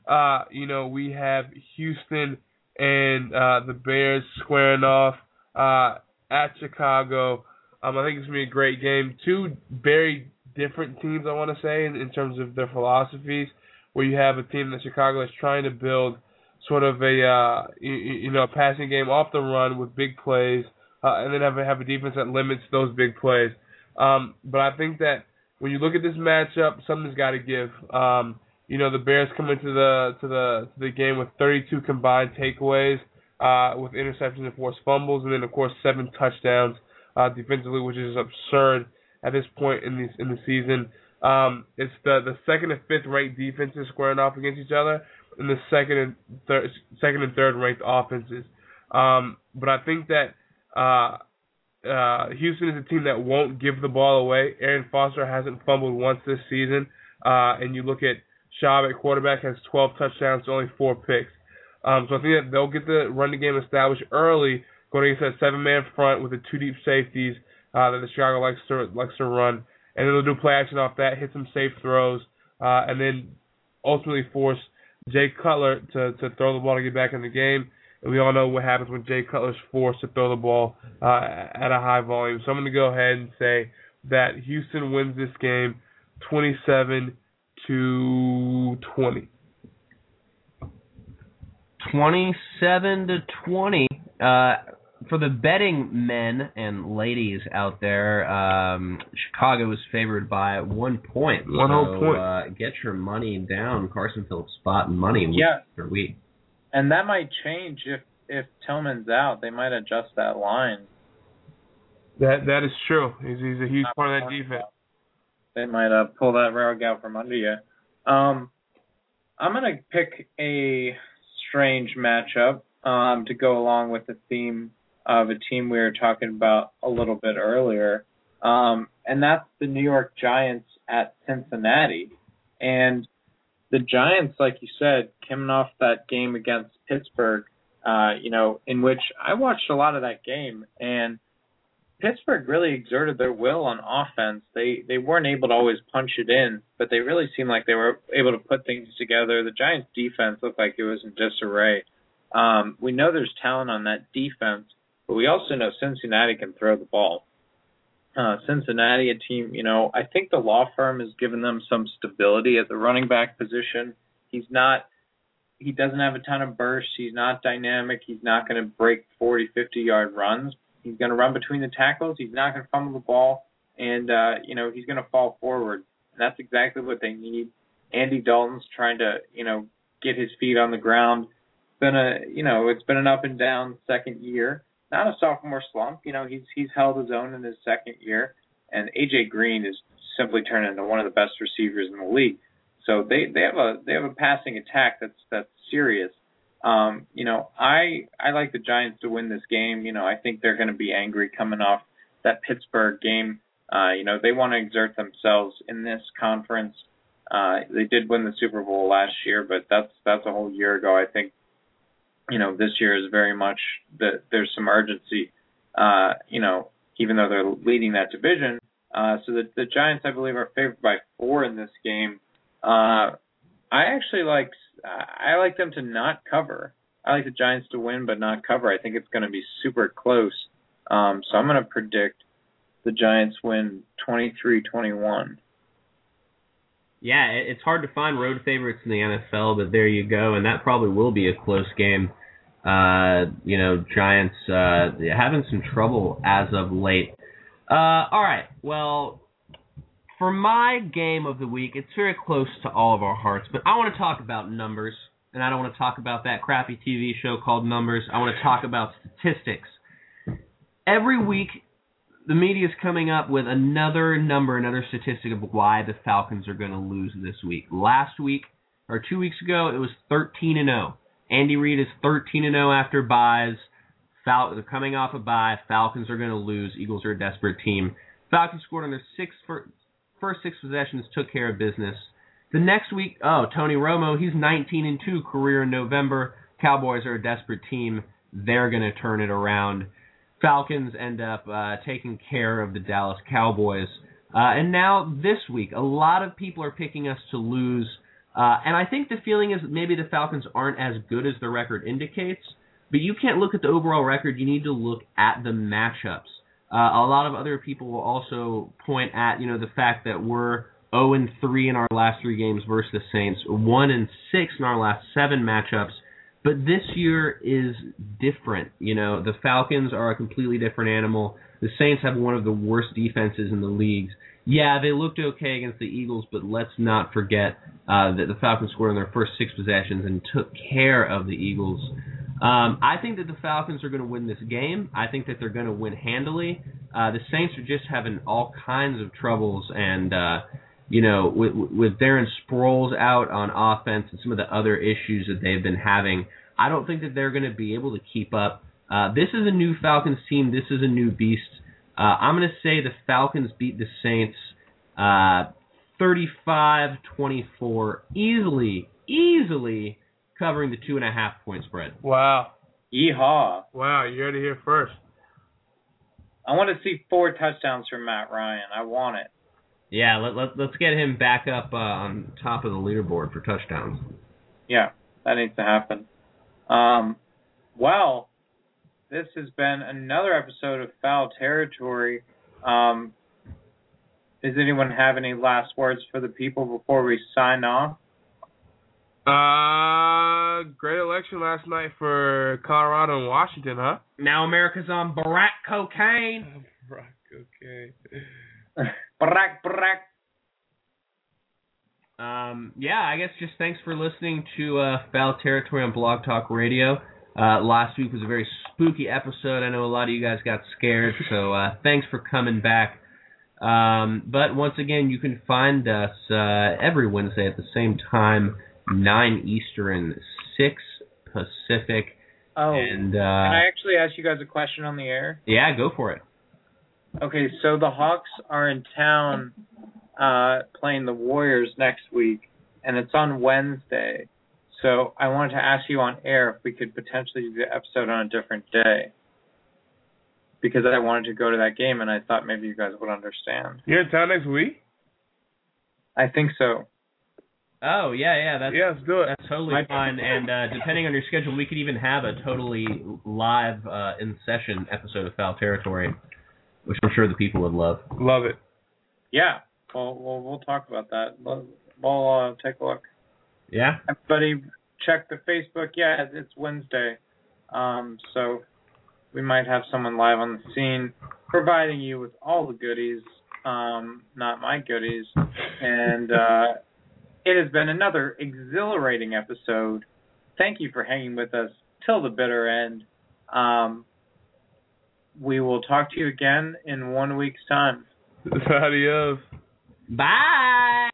Speaker 9: We have Houston and the Bears squaring off at Chicago. I think it's going to be a great game. Two very different teams, I want to say, in terms of their philosophies, where you have a team that Chicago is trying to build sort of a passing game off the run with big plays, and then have a defense that limits those big plays. But I think that when you look at this matchup, something's got to give. The Bears come into the game with 32 combined takeaways, with interceptions and forced fumbles, and then of course 7 touchdowns defensively, which is absurd at this point in the season. It's the second and fifth ranked defenses squaring off against each other, and the second and third ranked offenses. But I think that Houston is a team that won't give the ball away. Aaron Foster hasn't fumbled once this season, and you look at Schaub at quarterback, has 12 touchdowns to only 4 picks. So I think that they'll get the running game established early, going against that 7-man front with the 2 deep safeties that the Chicago likes to run, and then they'll do play action off that, hit some safe throws, and then ultimately force Jay Cutler to throw the ball to get back in the game. And we all know what happens when Jay Cutler's forced to throw the ball at a high volume. So I'm going to go ahead and say that Houston wins this game 27-20.
Speaker 3: 27-20. for the betting men and ladies out there, Chicago is favored by 1 point.
Speaker 9: 1 whole point.
Speaker 3: Get your money down. Carson Phillips spot and money week after week.
Speaker 2: And that might change if Tillman's out. They might adjust that line.
Speaker 9: That is true. He's a huge part of that defense.
Speaker 2: They might pull that rug out from under you. I'm going to pick a strange matchup to go along with the theme of a team we were talking about a little bit earlier, and that's the New York Giants at Cincinnati. And the Giants, like you said, coming off that game against Pittsburgh, in which I watched a lot of that game, and Pittsburgh really exerted their will on offense. They weren't able to always punch it in, but they really seemed like they were able to put things together. The Giants' defense looked like it was in disarray. We know there's talent on that defense, but we also know Cincinnati can throw the ball. Cincinnati, a team, I think the law firm has given them some stability at the running back position. He doesn't have a ton of bursts. He's not dynamic. He's not going to break 40, 50-yard runs. He's going to run between the tackles. He's not going to fumble the ball, and he's going to fall forward. And that's exactly what they need. Andy Dalton's trying to get his feet on the ground. It's been an up and down second year. Not a sophomore slump. He's held his own in his second year, and AJ Green is simply turned into one of the best receivers in the league. So they have a passing attack that's serious. I like the Giants to win this game. I think they're going to be angry coming off that Pittsburgh game. They want to exert themselves in this conference. They did win the Super Bowl last year, but that's a whole year ago. I think, this year is very much there's some urgency, even though they're leading that division. So the Giants, I believe, are favored by 4 in this game. I like them to not cover. I like the Giants to win but not cover. I think it's going to be super close. So I'm going to predict the Giants win 23-21.
Speaker 3: Yeah, it's hard to find road favorites in the NFL, but there you go, and that probably will be a close game. Giants having some trouble as of late. All right, well, for my game of the week, it's very close to all of our hearts, but I want to talk about numbers, and I don't want to talk about that crappy TV show called Numbers. I want to talk about statistics. Every week, the media is coming up with another number, another statistic of why the Falcons are going to lose this week. Last week, or 2 weeks ago, it was 13-0. Andy Reid is 13-0 after byes. They're coming off a bye. Falcons are going to lose. Eagles are a desperate team. Falcons scored on their first 6 possessions, took care of business. The next week, Tony Romo, he's 19-2 career in November. Cowboys are a desperate team. They're going to turn it around. Falcons end up taking care of the Dallas Cowboys. And now this week, a lot of people are picking us to lose. And I think the feeling is maybe the Falcons aren't as good as the record indicates. But you can't look at the overall record. You need to look at the matchups. A lot of other people will also point at, the fact that we're 0-3 in our last 3 games versus the Saints, 1-6 in our last 7 matchups. But this year is different. The Falcons are a completely different animal. The Saints have one of the worst defenses in the league. Yeah, they looked okay against the Eagles, but let's not forget that the Falcons scored on their first 6 possessions and took care of the Eagles. I think that the Falcons are going to win this game. I think that they're going to win handily. The Saints are just having all kinds of troubles, and with Darren Sproles out on offense and some of the other issues that they've been having, I don't think that they're going to be able to keep up. This is a new Falcons team. This is a new beast. I'm going to say the Falcons beat the Saints 35-24, easily covering the 2.5-point spread.
Speaker 9: Wow.
Speaker 2: Yeehaw.
Speaker 9: Wow, you heard it here first.
Speaker 2: I want to see 4 touchdowns from Matt Ryan. I want it.
Speaker 3: Yeah, let's get him back up on top of the leaderboard for touchdowns.
Speaker 2: Yeah, that needs to happen. Well, this has been another episode of Foul Territory. Does anyone have any last words for the people before we sign off?
Speaker 9: Great election last night for Colorado and Washington, huh?
Speaker 3: Now America's on Barack cocaine.
Speaker 9: Barack cocaine.
Speaker 2: Barack.
Speaker 3: Yeah, I guess just thanks for listening to Foul Territory on Blog Talk Radio. Last week was a very spooky episode. I know a lot of you guys got scared, so thanks for coming back. But once again, you can find us every Wednesday at the same time, 9 Eastern, 6 Pacific.
Speaker 2: Oh,
Speaker 3: and,
Speaker 2: can I actually ask you guys a question on the air?
Speaker 3: Yeah, go for it.
Speaker 2: Okay, so the Hawks are in town playing the Warriors next week, and it's on Wednesday. So I wanted to ask you on air if we could potentially do the episode on a different day, because I wanted to go to that game, and I thought maybe you guys would understand.
Speaker 9: You're in town next week?
Speaker 2: I think so.
Speaker 3: Oh, yeah,
Speaker 9: let's do it.
Speaker 3: That's totally fine. And depending on your schedule, we could even have a totally live, in-session episode of Foul Territory, which I'm sure the people would love.
Speaker 9: Love it.
Speaker 2: Yeah. Well, we'll talk about that. We'll take a look.
Speaker 3: Yeah?
Speaker 2: Everybody check the Facebook. Yeah, it's Wednesday. So we might have someone live on the scene providing you with all the goodies, not my goodies. And it has been another exhilarating episode. Thank you for hanging with us till the bitter end. We will talk to you again in 1 week's time.
Speaker 9: Adios.
Speaker 3: Bye!